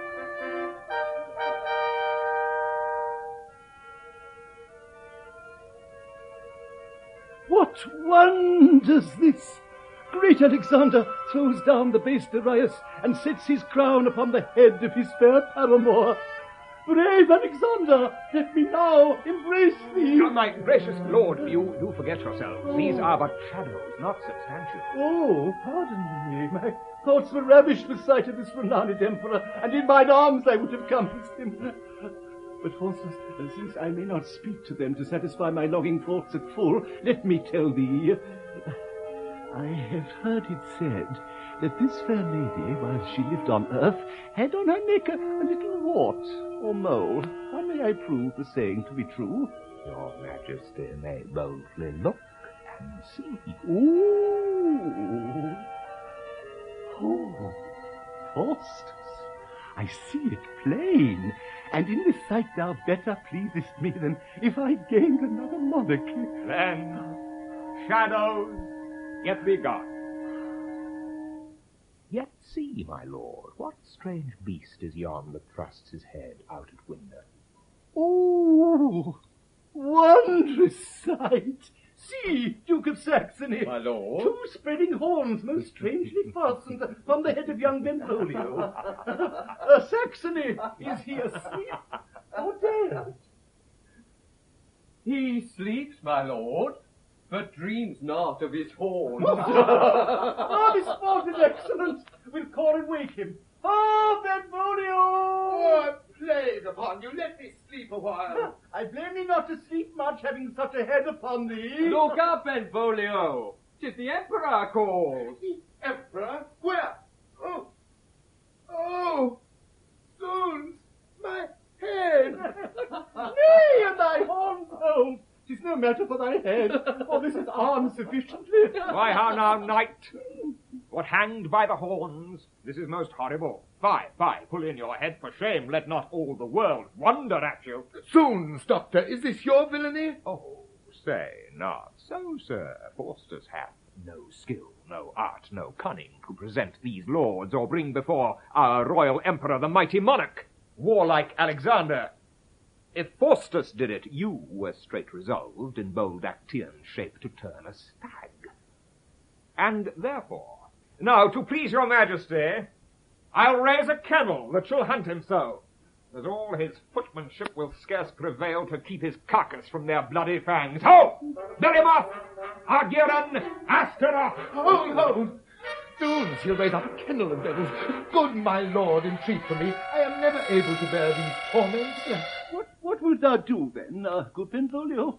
What wonders this? Great Alexander throws down the base Darius and sets his crown upon the head of his fair paramour. Brave Alexander, let me now embrace thee. Oh, my gracious lord, you, you forget yourself. These are but shadows, not substantial. Oh, pardon me. My thoughts were ravished with sight of this renowned emperor, and in mine arms I would have compassed him. But, Faustus, since I may not speak to them to satisfy my longing thoughts at full, let me tell thee. I have heard it said that this fair lady, while she lived on earth, had on her neck a, a little wart or mole. How may I prove the saying to be true? Your Majesty may boldly look and see. Ooh. Oh, Faustus, I see it plain, and in this sight thou better pleasest me than if I gained another monarchy. Then, shadows, get thee gone. Yet see, my lord, what strange beast is yon that thrusts his head out at window? Oh, wondrous sight! See, Duke of Saxony! My lord? Two spreading horns most strangely fastened from the head of young Benvolio. uh, Saxony, is he asleep or dead? He sleeps, my lord, but dreams not of his horns. Ah, this sport is excellent. We'll call and wake him. Ah, Benvolio! Oh, plague upon you, let me sleep a while. I blame thee not to sleep much, having such a head upon thee. Look up, Benvolio. 'Tis the Emperor calls. The Emperor? Where? Oh, oh, Zoons, my head. Nay, and thy horns, Holmes. 'Tis no matter for thy head, for this is armed sufficiently. Why, how now, knight? What, hanged by the horns? This is most horrible. Fie, fie, pull in your head for shame. Let not all the world wonder at you. Zoons, doctor, is this your villainy? Oh, say not so, sir. Faustus hath no skill, no art, no cunning to present these lords or bring before our royal emperor, the mighty monarch, warlike Alexander. If Faustus did it, you were straight resolved in bold Actaeon shape to turn a stag. And therefore, now to please your majesty, I'll raise a kennel that shall hunt him so, as all his footmanship will scarce prevail to keep his carcass from their bloody fangs. Ho! Belimoth! Argiron! Asteroth! Oh, no! Zoons, he'll raise up a kennel of devils. Good my lord, entreat for me. I am never able to bear these torments. What, what wilt thou do, then, uh, good Benvolio?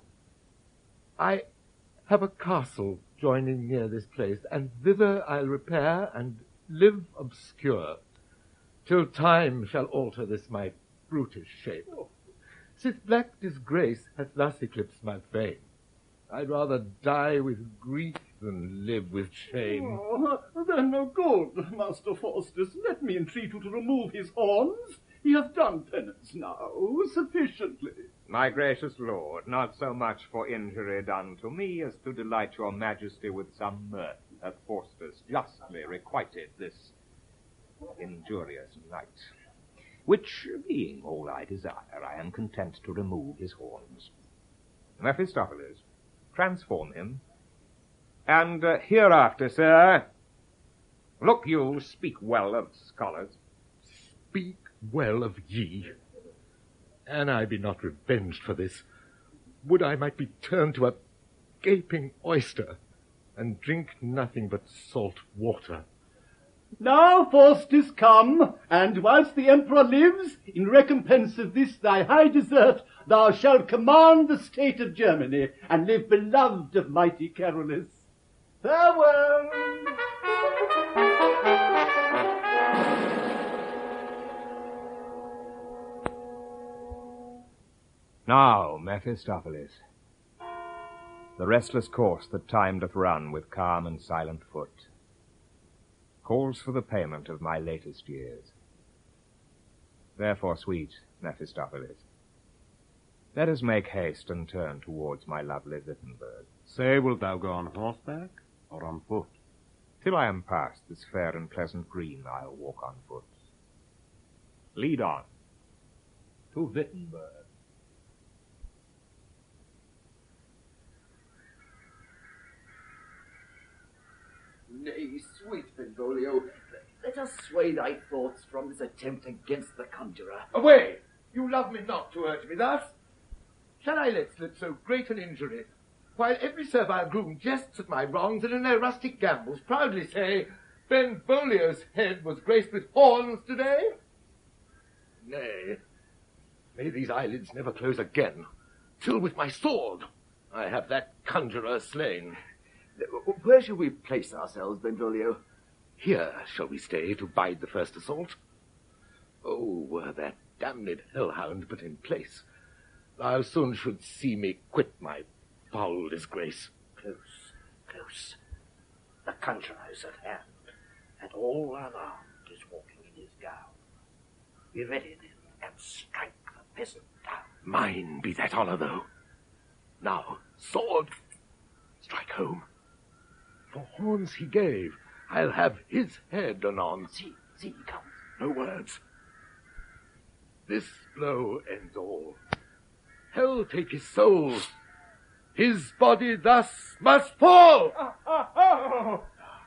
I have a castle joining near this place, and thither I'll repair and live obscure, till time shall alter this my brutish shape. Since black disgrace hath thus eclipsed my fame, I'd rather die with grief than live with shame. Oh, then, no good, Master Faustus. Let me entreat you to remove his horns. He hath done penance now, sufficiently. My gracious lord, not so much for injury done to me as to delight your majesty with some mirth that Faustus justly requited this injurious knight. Which, being all I desire, I am content to remove his horns. Mephistopheles, transform him. And uh, hereafter, sir, look you, speak well of scholars. Speak well of ye. An I be not revenged for this, would I might be turned to a gaping oyster, and drink nothing but salt water. Now, Faustus, come, and whilst the emperor lives, in recompense of this thy high desert, thou shalt command the state of Germany, and live beloved of mighty Carolus. Farewell! Now, Mephistopheles, the restless course that time doth run with calm and silent foot, calls for the payment of my latest years. Therefore, sweet Mephistopheles, let us make haste and turn towards my lovely Wittenberg. Say, wilt thou go on horseback or on foot? Till I am past this fair and pleasant green, I'll walk on foot. Lead on to Wittenberg. Nay, sweet Benvolio, let us sway thy thoughts from this attempt against the conjurer. Away! You love me not to urge me thus. Shall I let slip so great an injury, while every servile groom jests at my wrongs and in their rustic gambols proudly say, Benvolio's head was graced with horns today? Nay, may these eyelids never close again, till with my sword I have that conjurer slain. Where shall we place ourselves, Benvolio? Here shall we stay to bide the first assault. Oh, were that damned hellhound but in place, thou soon should see me quit my foul disgrace. Close, close. The conjurer is at hand, and all unarmed is walking in his gown. Be ready, then, and strike the peasant down. Mine be that honour, though. Now, sword, strike home. For horns he gave, I'll have his head anon. See, see, he comes. No words. This blow ends all. Hell take his soul. His body thus must fall. Oh, oh, oh.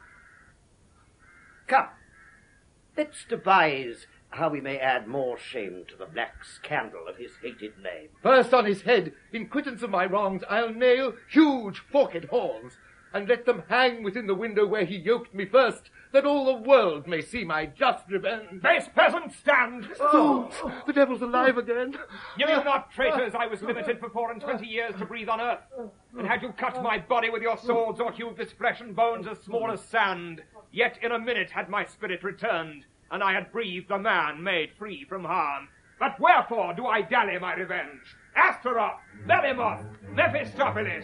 Come, let's devise how we may add more shame to the black scandal of his hated name. First on his head, in quittance of my wrongs, I'll nail huge forked horns, and let them hang within the window where he yoked me first, that all the world may see my just revenge. Base peasant, stand! Fools! The devil's alive again. You knew not, traitors, I was limited for four and twenty years to breathe on earth. And had you cut my body with your swords, or hewed this flesh and bones as small as sand, yet in a minute had my spirit returned, and I had breathed a man made free from harm. But wherefore do I dally my revenge? Astaroth, Belimoth, Mephistopheles!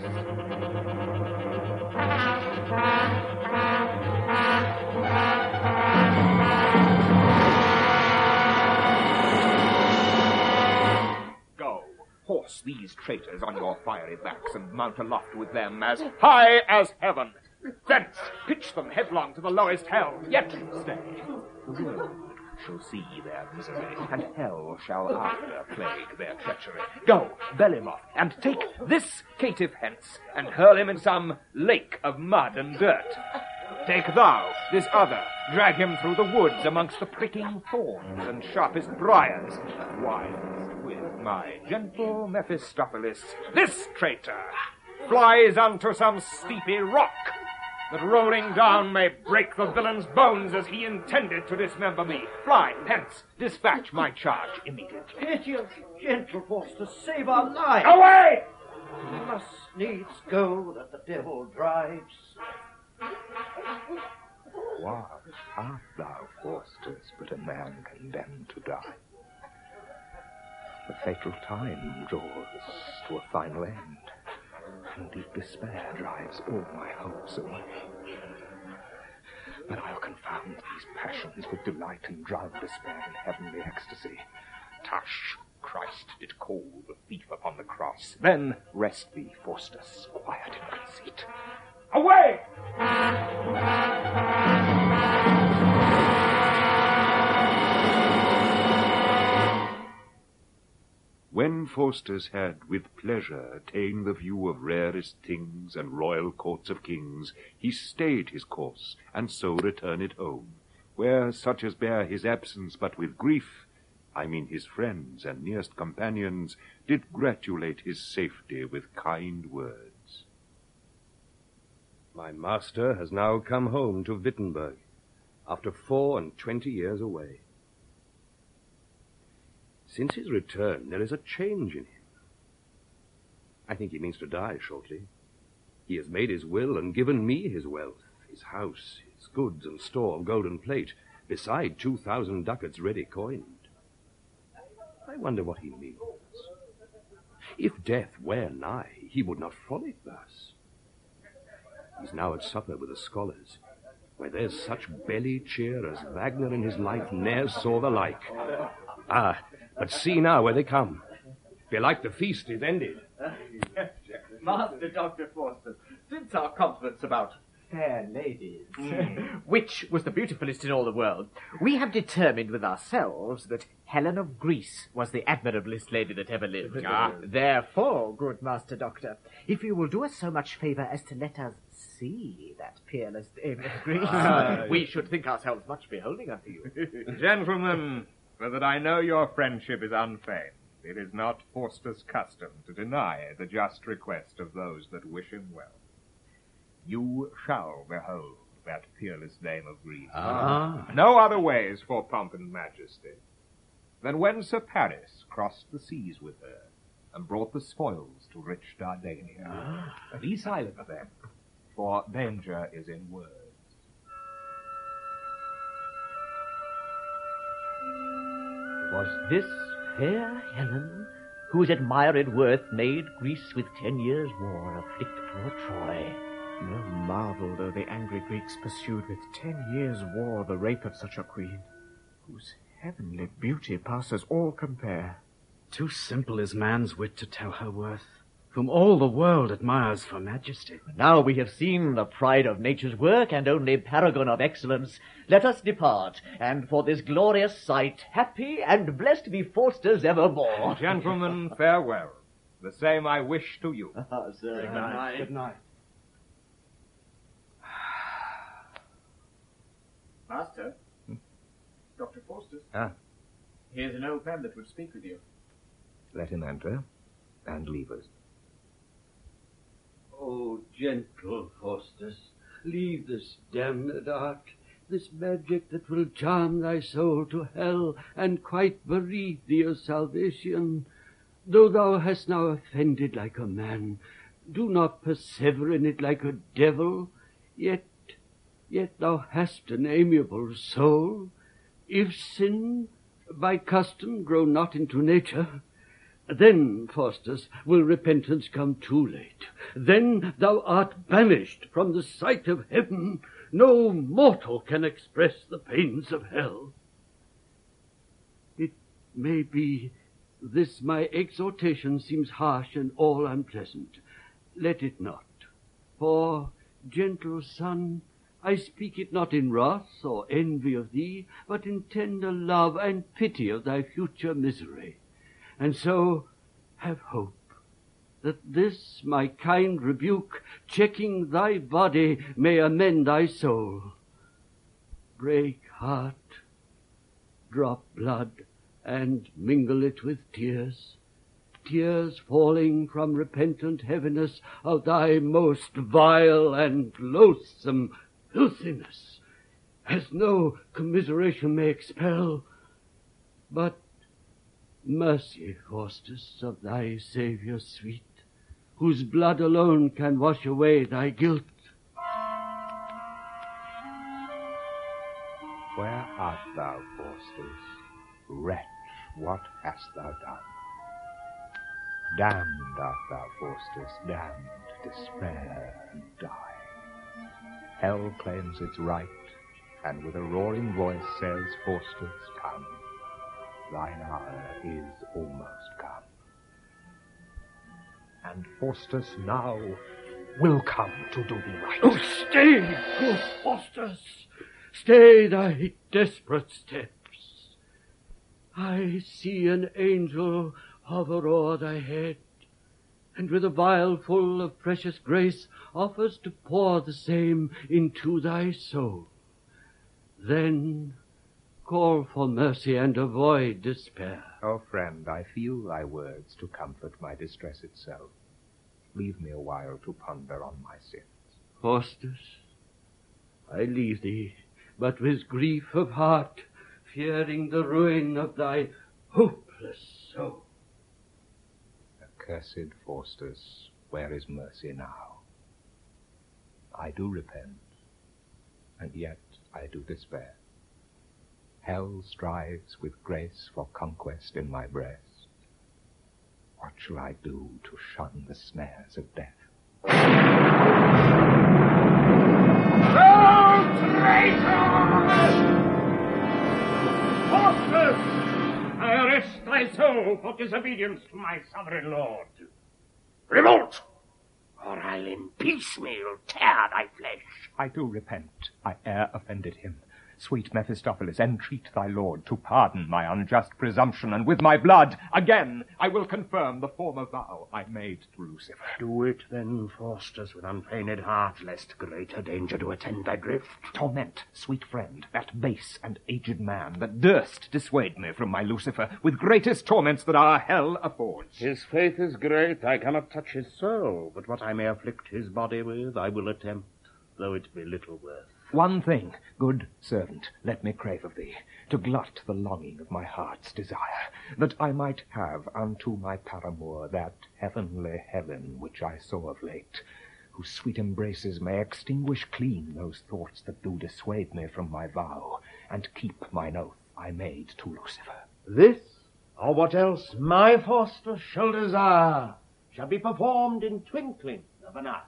Go, horse these traitors on your fiery backs, and mount aloft with them as high as heaven. Thence pitch them headlong to the lowest hell. Yet stay. The world shall see their misery, and hell shall after plague their treachery. Go, Belimoth, and take this caitiff hence, and hurl him in some lake of mud and dirt. Take thou this other, drag him through the woods amongst the pricking thorns and sharpest briars, whilst with my gentle Mephistopheles, this traitor flies unto some steepy rock, that rolling down may break the villain's bones as he intended to dismember me. Fly hence, dispatch my charge immediately. Piteous, gentle Faustus, save our lives. Away! We must needs go that the devil drives. What art thou, Faustus, but a man condemned to die? The fatal time draws to a final end, and deep despair drives all my hopes away. But I'll confound these passions with delight and drown despair in heavenly ecstasy. Tush, Christ did call the thief upon the cross. Then rest thee, Faustus, quiet in conceit. Away! When Faustus had with pleasure ta'en the view of rarest things and royal courts of kings, he stayed his course, and so returned home, where such as bear his absence but with grief, I mean his friends and nearest companions, did gratulate his safety with kind words. My master has now come home to Wittenberg, after four and twenty years away. Since his return, there is a change in him. I think he means to die shortly. He has made his will and given me his wealth, his house, his goods and store of golden plate, beside two thousand ducats ready coined. I wonder what he means. If death were nigh, he would not frolic thus. He's now at supper with the scholars. Why, there's such belly cheer as Wagner in his life ne'er saw the like. Ah, but see now where they come. Belike the feast is ended. Master Doctor Faustus, since our conference about fair ladies, Mm. which was the beautifulest in all the world, we have determined with ourselves that Helen of Greece was the admirablest lady that ever lived. Ah. Therefore, good Master Doctor, if you will do us so much favour as to let us see that peerless dame of Greece, Ah, we should think ourselves much beholding unto you. Gentlemen, for that I know your friendship is unfeigned, it is not Faustus' custom to deny the just request of those that wish him well. You shall behold that peerless dame of Greece. Ah. No other ways for pomp and majesty than when Sir Paris crossed the seas with her and brought the spoils to rich Dardania. Ah. Be silent then, for danger is in words. Was this fair Helen, whose admired worth made Greece with ten years' war afflict poor Troy? No marvel though the angry Greeks pursued with ten years' war the rape of such a queen, whose heavenly beauty passes all compare. Too simple is man's wit to tell her worth, whom all the world admires for majesty. Now we have seen the pride of nature's work and only paragon of excellence. Let us depart, and for this glorious sight, happy and blessed be Faustus evermore. Gentlemen, farewell. The same I wish to you. Ah, sir. Good night. Good night. Master, Doctor Faustus, Ah, here's an old man that would speak with you. let him enter and leave us. Oh, gentle Faustus, leave this damned art, this magic that will charm thy soul to hell and quite bereave thee of salvation. Though thou hast now offended like a man, do not persever in it like a devil, yet, yet thou hast an amiable soul. If sin by custom grow not into nature, then, Faustus, will repentance come too late. Then thou art banished from the sight of heaven. No mortal can express the pains of hell. It may be this my exhortation seems harsh and all unpleasant. Let it not. For, gentle son, I speak it not in wrath or envy of thee, but in tender love and pity of thy future misery. And so have hope that this my kind rebuke, checking thy body, may amend thy soul. Break heart, drop blood, and mingle it with tears, tears falling from repentant heaviness of thy most vile and loathsome filthiness, as no commiseration may expel, but mercy, Faustus, of thy Saviour sweet, whose blood alone can wash away thy guilt. Where art thou, Faustus? Wretch, what hast thou done? Damned art thou, Faustus, damned, despair and die. Hell claims its right, and with a roaring voice says, Faustus, come. Thine hour is almost come. And Faustus now will come to do thee right. Oh, stay, good Faustus! Stay thy desperate steps. I see an angel hover o'er thy head, and with a vial full of precious grace offers to pour the same into thy soul. Then call for mercy and avoid despair. Oh, friend, I feel thy words to comfort my distress itself. Leave me a while to ponder on my sins. Faustus, I leave thee, but with grief of heart, fearing the ruin of thy hopeless soul. Accursed Faustus, where is mercy now? I do repent, and yet I do despair. Hell strives with grace for conquest in my breast. What shall I do to shun the snares of death? thy soul for disobedience to my sovereign lord. Revolt, or I'll in piecemeal tear thy flesh. I do repent. I ere offended him. Sweet Mephistopheles, entreat thy lord to pardon my unjust presumption, and with my blood, again, I will confirm the former vow I made to Lucifer. Do it then, Faustus, with unfeigned heart, lest greater danger do attend thy drift. Torment, sweet friend, that base and aged man that durst dissuade me from my Lucifer with greatest torments that our hell affords. His faith is great, I cannot touch his soul, but what I may afflict his body with, I will attempt, though it be little worth. One thing, good servant, let me crave of thee, to glut the longing of my heart's desire, that I might have unto my paramour that heavenly Helen which I saw of late, whose sweet embraces may extinguish clean those thoughts that do dissuade me from my vow, and keep mine oath I made to Lucifer. This, or what else my Faustus shall desire, shall be performed in twinkling of an eye.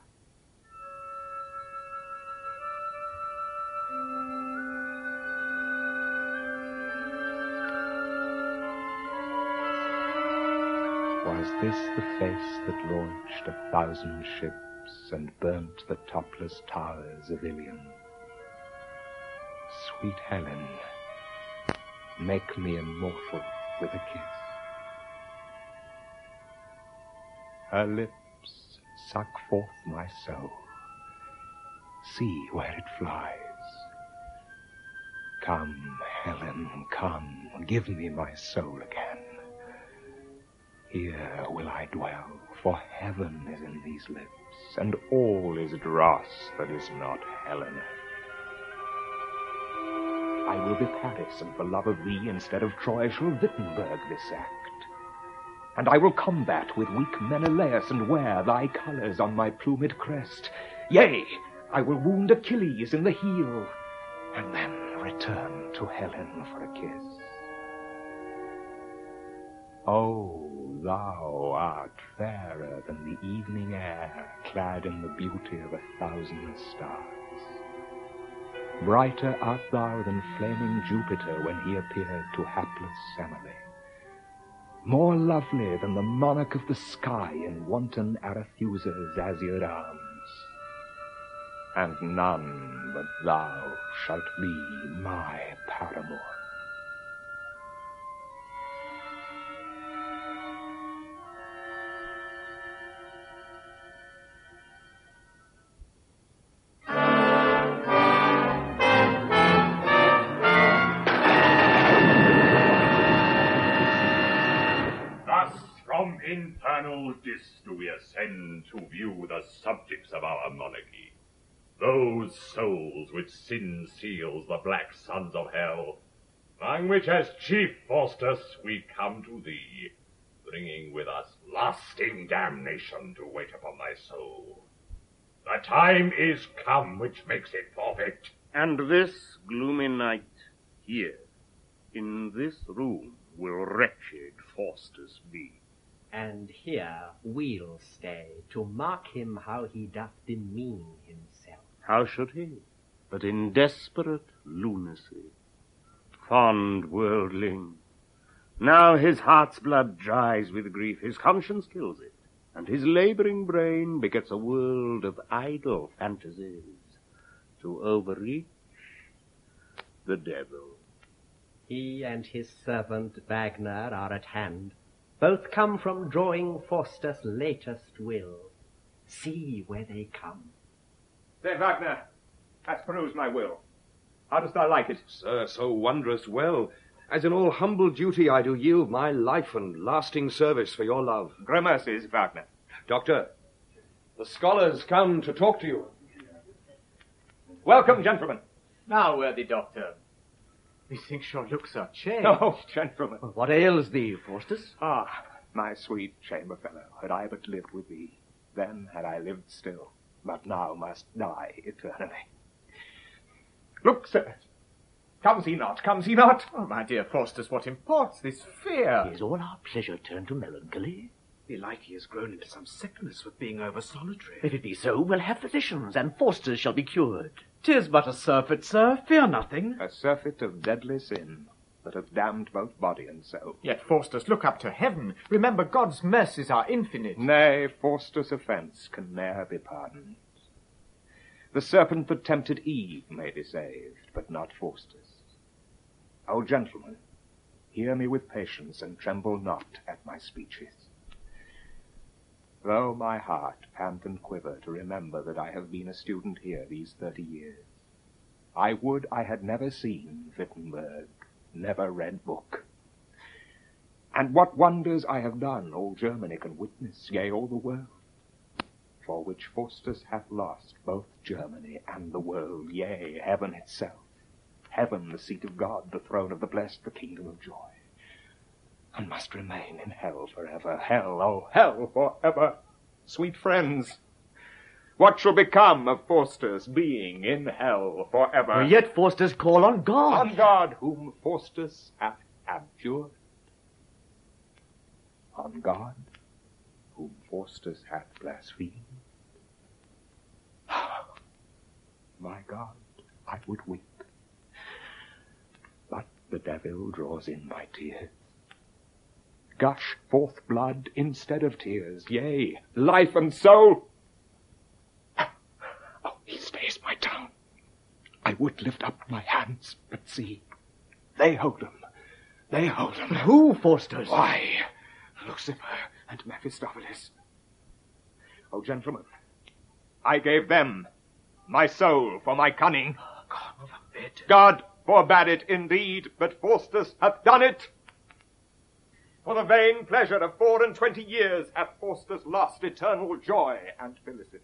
Was this the face that launched a thousand ships and burnt the topless towers of Ilion? Sweet Helen, make me immortal with a kiss. Her lips suck forth my soul. See where it flies. Come, Helen, come, give me my soul again. Here will I dwell, for heaven is in these lips, and all is dross that is not Helena. I will be Paris, and for love of thee, instead of Troy, shall Wittenberg this act. And I will combat with weak Menelaus, and wear thy colours on my plumed crest. Yea, I will wound Achilles in the heel, and then return to Helen for a kiss. Oh, thou art fairer than the evening air, clad in the beauty of a thousand stars. Brighter art thou than flaming Jupiter when he appeared to hapless Semele. More lovely than the monarch of the sky in wanton Arethusa's azure arms. And none but thou shalt be my paramour. Infernal dis do we ascend to view the subjects of our monarchy, those souls which sin seals the black sons of hell, among which as chief Faustus we come to thee, bringing with us lasting damnation to wait upon thy soul. The time is come which makes it forfeit. And this gloomy night, here, in this room, will wretched Faustus be. And here we'll stay, to mark him how he doth demean himself. How should he, but in desperate lunacy? Fond worldling, now his heart's blood dries with grief, his conscience kills it, and his labouring brain begets a world of idle fantasies, to overreach the devil. He and his servant Wagner are at hand, both come from drawing Faustus' latest will. See where they come. Say, Wagner, hast perused my will. How dost thou like it? Sir, so wondrous well, as in all humble duty I do yield my life and lasting service for your love. Gramercies, Wagner. Doctor, the scholars come to talk to you. Welcome, gentlemen. Now, worthy doctor, methinks your looks are changed. Oh, gentlemen. What ails thee, Faustus? Ah, my sweet chamber fellow, had I but lived with thee, then had I lived still, but now must die eternally. Look, sir, comes he not, comes he not? Oh, my dear Faustus, what imports this fear? Is all our pleasure turned to melancholy? Belike he has grown into some sickness with being over solitary. If it be so, we'll have physicians, and Faustus shall be cured. 'Tis but a surfeit, sir, fear nothing. A surfeit of deadly sin, that hath damned both body and soul. Yet, Faustus, look up to heaven. Remember, God's mercies are infinite. Nay, Faustus' offence can ne'er be pardoned. The serpent that tempted Eve may be saved, but not Faustus. O gentlemen, hear me with patience, and tremble not at my speeches. Though my heart pant and quiver to remember that I have been a student here these thirty years, I would I had never seen Wittenberg, never read book. And what wonders I have done, all Germany can witness, yea, all the world, for which Faustus hath lost both Germany and the world, yea, heaven itself. Heaven, the seat of God, the throne of the blessed, the kingdom of joy, and must remain in hell forever. Hell, oh, hell forever. Sweet friends, what shall become of Faustus being in hell forever? But yet Faustus call on God. On God, whom Faustus hath abjured. On God, whom Faustus hath blasphemed. My God, I would weep, but the devil draws in my tears. Gush forth blood instead of tears, yea, life and soul. Oh, he stays my tongue. I would lift up my hands, but see, they hold them. They hold them. Who, Faustus? Why, Lucifer and Mephistopheles. Oh, gentlemen, I gave them my soul for my cunning. God forbid. God forbade it indeed, but Faustus hath done it. For the vain pleasure of four and twenty years hath Faustus lost eternal joy and felicity.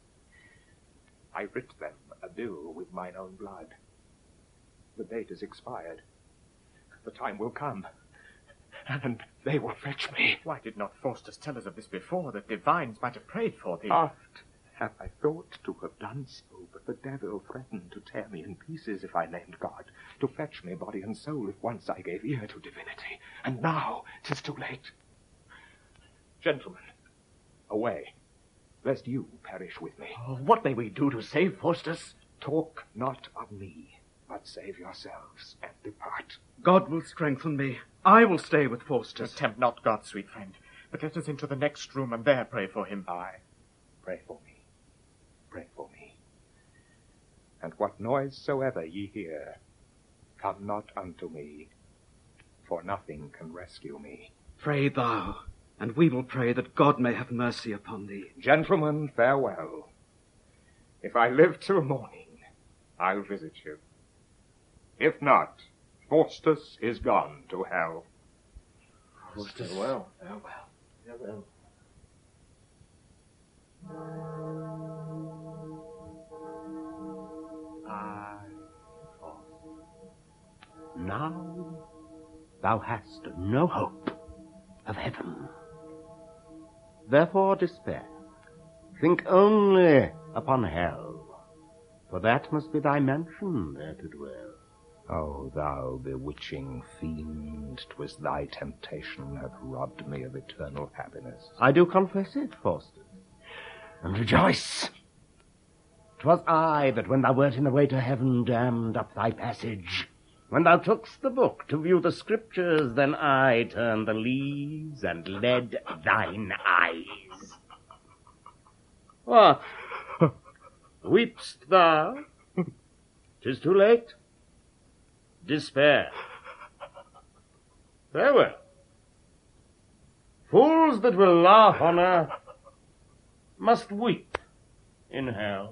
I writ them a bill with mine own blood. The date is expired. The time will come, and they will fetch me. Why did not Faustus tell us of this before, that divines might have prayed for thee? Oft have I thought to have done so, but the devil threatened to tear me in pieces if I named God, to fetch me body and soul if once I gave ear to divinity. And now 'tis too late. Gentlemen, away, lest you perish with me. Oh, what may we do to save Faustus? Talk not of me, but save yourselves and depart. God will strengthen me. I will stay with Faustus. Tempt not God, sweet friend, but let us into the next room and there pray for him. Aye, pray for me. Pray for me. And what noise soever ye hear, come not unto me, for nothing can rescue me. Pray thou, and we will pray that God may have mercy upon thee. Gentlemen, farewell. If I live till morning, I'll visit you. If not, Faustus is gone to hell. Faustus. Farewell. Farewell. Farewell. Aye, Faustus. Now thou hast no hope of heaven. Therefore despair. Think only upon hell, for that must be thy mansion there to dwell. O thou bewitching fiend, 'twas thy temptation hath robbed me of eternal happiness. I do confess it, Faustus, and rejoice. 'Twas I that, when thou wert in the way to heaven, dammed up thy passage. When thou took'st the book to view the scriptures, then I turned the leaves and led thine eyes. What? Weep'st thou? 'Tis too late. Despair. Farewell. Fools that will laugh on earth must weep in hell.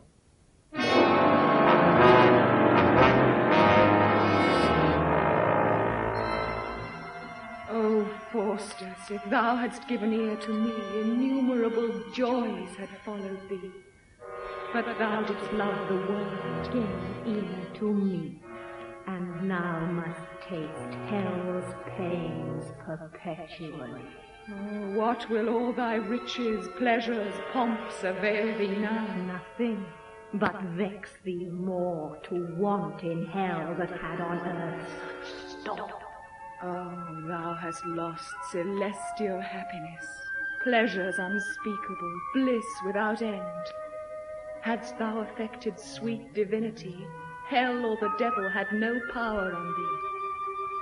Oh, Faustus, if thou hadst given ear to me, innumerable joys had followed thee. But thou didst love the world, gave ear to me, and now must taste hell's pains perpetually. Oh, what will all thy riches, pleasures, pomps avail thee now? Nothing, but vex thee more to want in hell that had on earth such store. Oh, thou hast lost celestial happiness, pleasures unspeakable, bliss without end. Hadst thou affected sweet divinity, hell or the devil had no power on thee.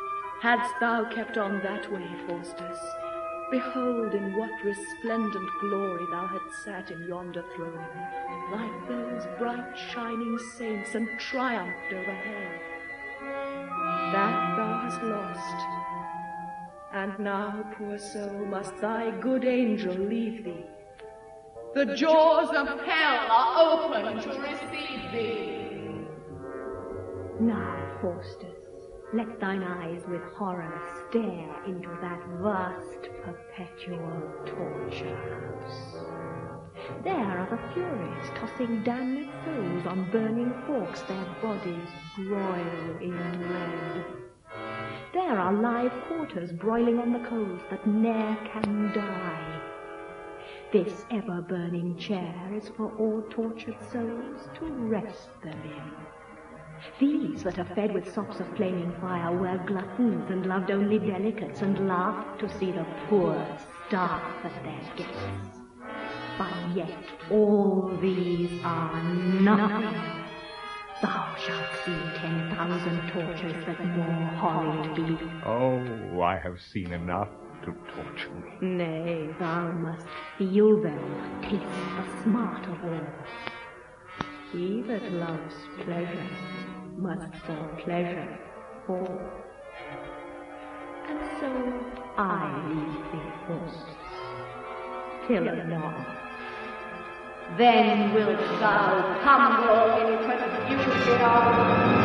Hadst thou kept on that way, Faustus, behold in what resplendent glory thou hadst sat in yonder throne, like those bright shining saints, and triumphed over hell. That thou hast lost, and now, poor soul, must thy good angel leave thee. The jaws of hell are open to receive thee. Now, Faustus, let thine eyes with horror stare into that vast perpetual torture house. There are the Furies tossing damned souls on burning forks, their bodies broil in red. There are live quarters broiling on the coals that ne'er can die. This ever-burning chair is for all tortured souls to rest them in. These that are fed with sops of flaming fire were gluttons and loved only delicates, and laughed to see the poor starve at their guests. But yet all these are nothing. Thou shalt see ten thousand tortures that more horrid be. Oh, I have seen enough to torture me. Nay, thou must feel them, taste the smart of all. He that loves pleasure must for pleasure fall. And so I leave thee, Faustus, till anon. Then wilt thou tumble in confusion.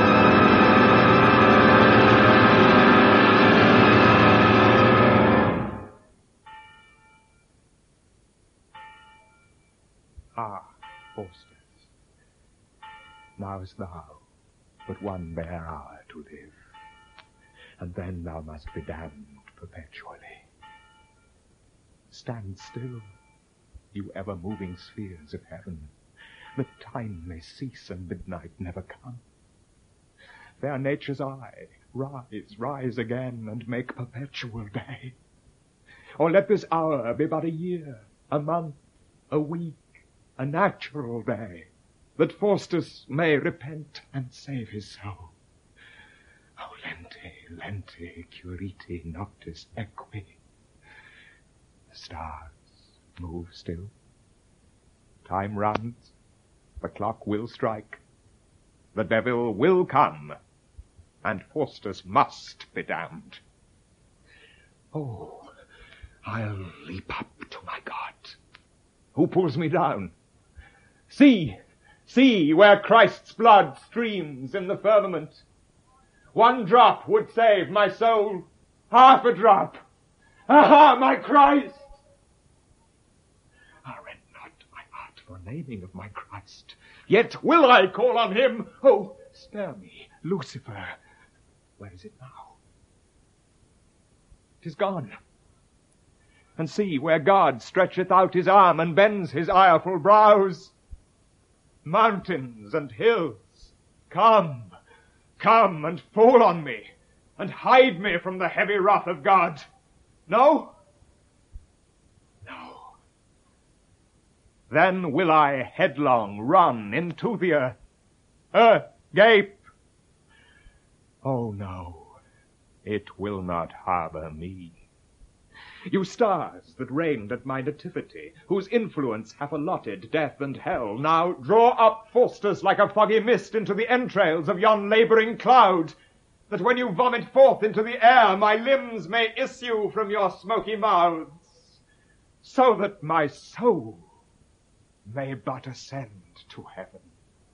Ah, Faustus, now's thou but one bare hour to live, and then thou must be damned perpetually. Stand still, you ever-moving spheres of heaven, that time may cease and midnight never come. Fair nature's eye, rise, rise again, and make perpetual day. Or let this hour be but a year, a month, a week, a natural day, that Faustus may repent and save his soul. Oh, lente, lente, curiti noctis equi. The stars move still. Time runs. The clock will strike. The devil will come, and Faustus must be damned. Oh, I'll leap up to my God. Who pulls me down? See, see where Christ's blood streams in the firmament. One drop would save my soul, half a drop. Aha, my Christ! I rent not my heart for naming of my Christ, yet will I call on him. Oh, spare me, Lucifer. Where is it now? 'Tis gone. And see where God stretcheth out his arm and bends his ireful brows. Mountains and hills, come, come and fall on me, and hide me from the heavy wrath of God. No? No. Then will I headlong run into the earth. Earth, gape! Oh no, it will not harbor me. You stars that reigned at my nativity, whose influence hath allotted death and hell, now draw up Faustus like a foggy mist into the entrails of yon labouring cloud, that when you vomit forth into the air, my limbs may issue from your smoky mouths, so that my soul may but ascend to heaven.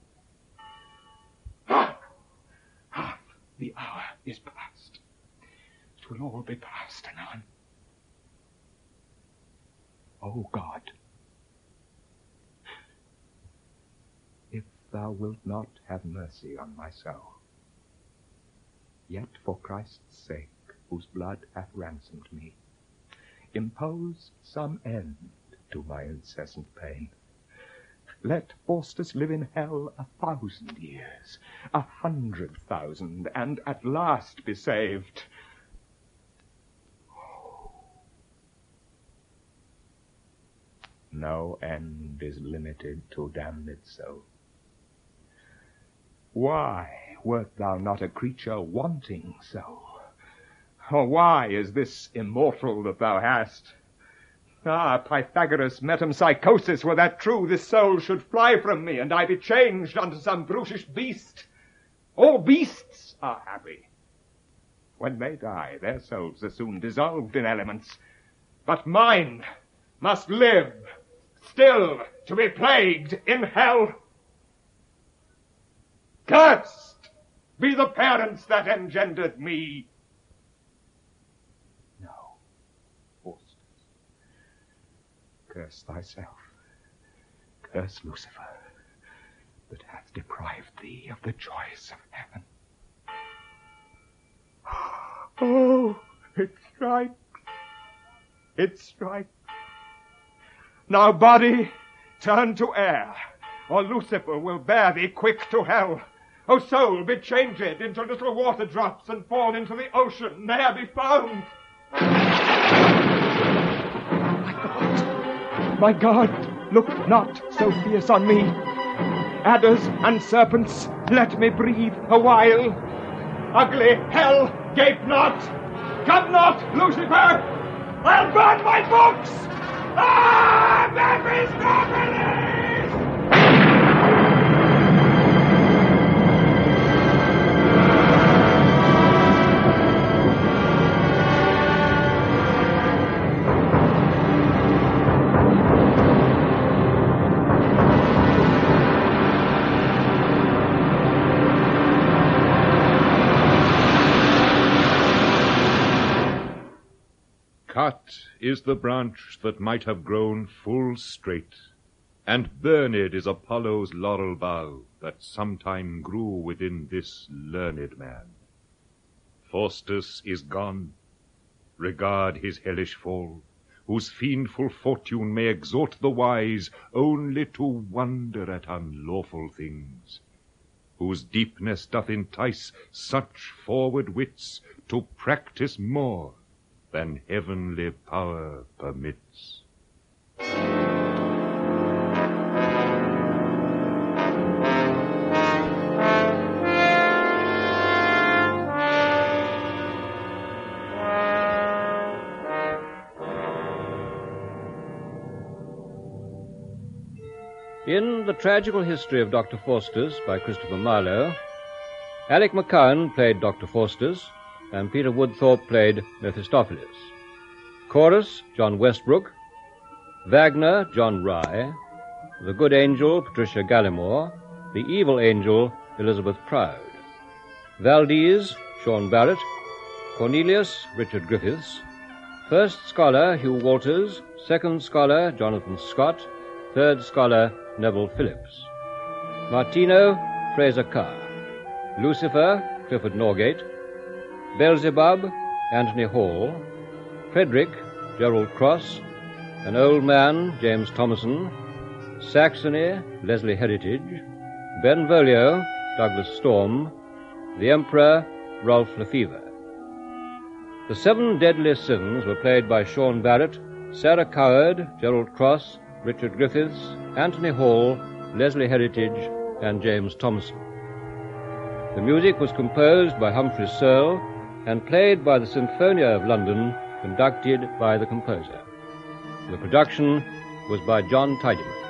Ah! Ah! The hour is past. It will all be past anon. O God, if thou wilt not have mercy on my soul, yet for Christ's sake, whose blood hath ransomed me, impose some end to my incessant pain. Let Faustus live in hell a thousand years, a hundred thousand, and at last be saved. No end is limited to damned soul. Why wert thou not a creature wanting so? Oh, why is this immortal that thou hast? Ah, Pythagoras' metempsychosis, were that true, this soul should fly from me, and I be changed unto some brutish beast. All beasts are happy. When they die, their souls are soon dissolved in elements. But mine must live, still to be plagued in hell. Cursed be the parents that engendered me. No, Faustus. Curse thyself. Curse Lucifer, that hath deprived thee of the joys of heaven. Oh, it strikes. It strikes. Now, body, turn to air, or Lucifer will bear thee quick to hell. O soul, be changed into little water drops and fall into the ocean, there be found. My God, look not so fierce on me. Adders and serpents, let me breathe a while. Ugly hell, gape not. Come not, Lucifer. I'll burn my books. Ah, Mephistopheles! Cut is the branch that might have grown full straight, and burned is Apollo's laurel bough that sometime grew within this learned man. Faustus is gone. Regard his hellish fall, whose fiendful fortune may exhort the wise only to wonder at unlawful things, whose deepness doth entice such forward wits to practice more than heavenly power permits. In The Tragical History of Doctor Faustus by Christopher Marlowe, Alec McCowan played Doctor Faustus, and Peter Woodthorpe played Mephistopheles. Chorus, John Westbrook. Wagner, John Rye. The good angel, Patricia Gallimore. The evil angel, Elizabeth Proud. Valdez, Sean Barrett. Cornelius, Richard Griffiths. First scholar, Hugh Walters. Second scholar, Jonathan Scott. Third scholar, Neville Phillips. Martino, Fraser Carr. Lucifer, Clifford Norgate. Beelzebub, Anthony Hall. Frederick, Gerald Cross. An Old Man, James Thomason. Saxony, Leslie Heritage. Benvolio, Douglas Storm. The Emperor, Rolfe Lefevre. The seven deadly sins were played by Sean Barrett, Sarah Coward, Gerald Cross, Richard Griffiths, Anthony Hall, Leslie Heritage, and James Thomason. The music was composed by Humphrey Searle and played by the Sinfonia of London, conducted by the composer. The production was by John Teidemann.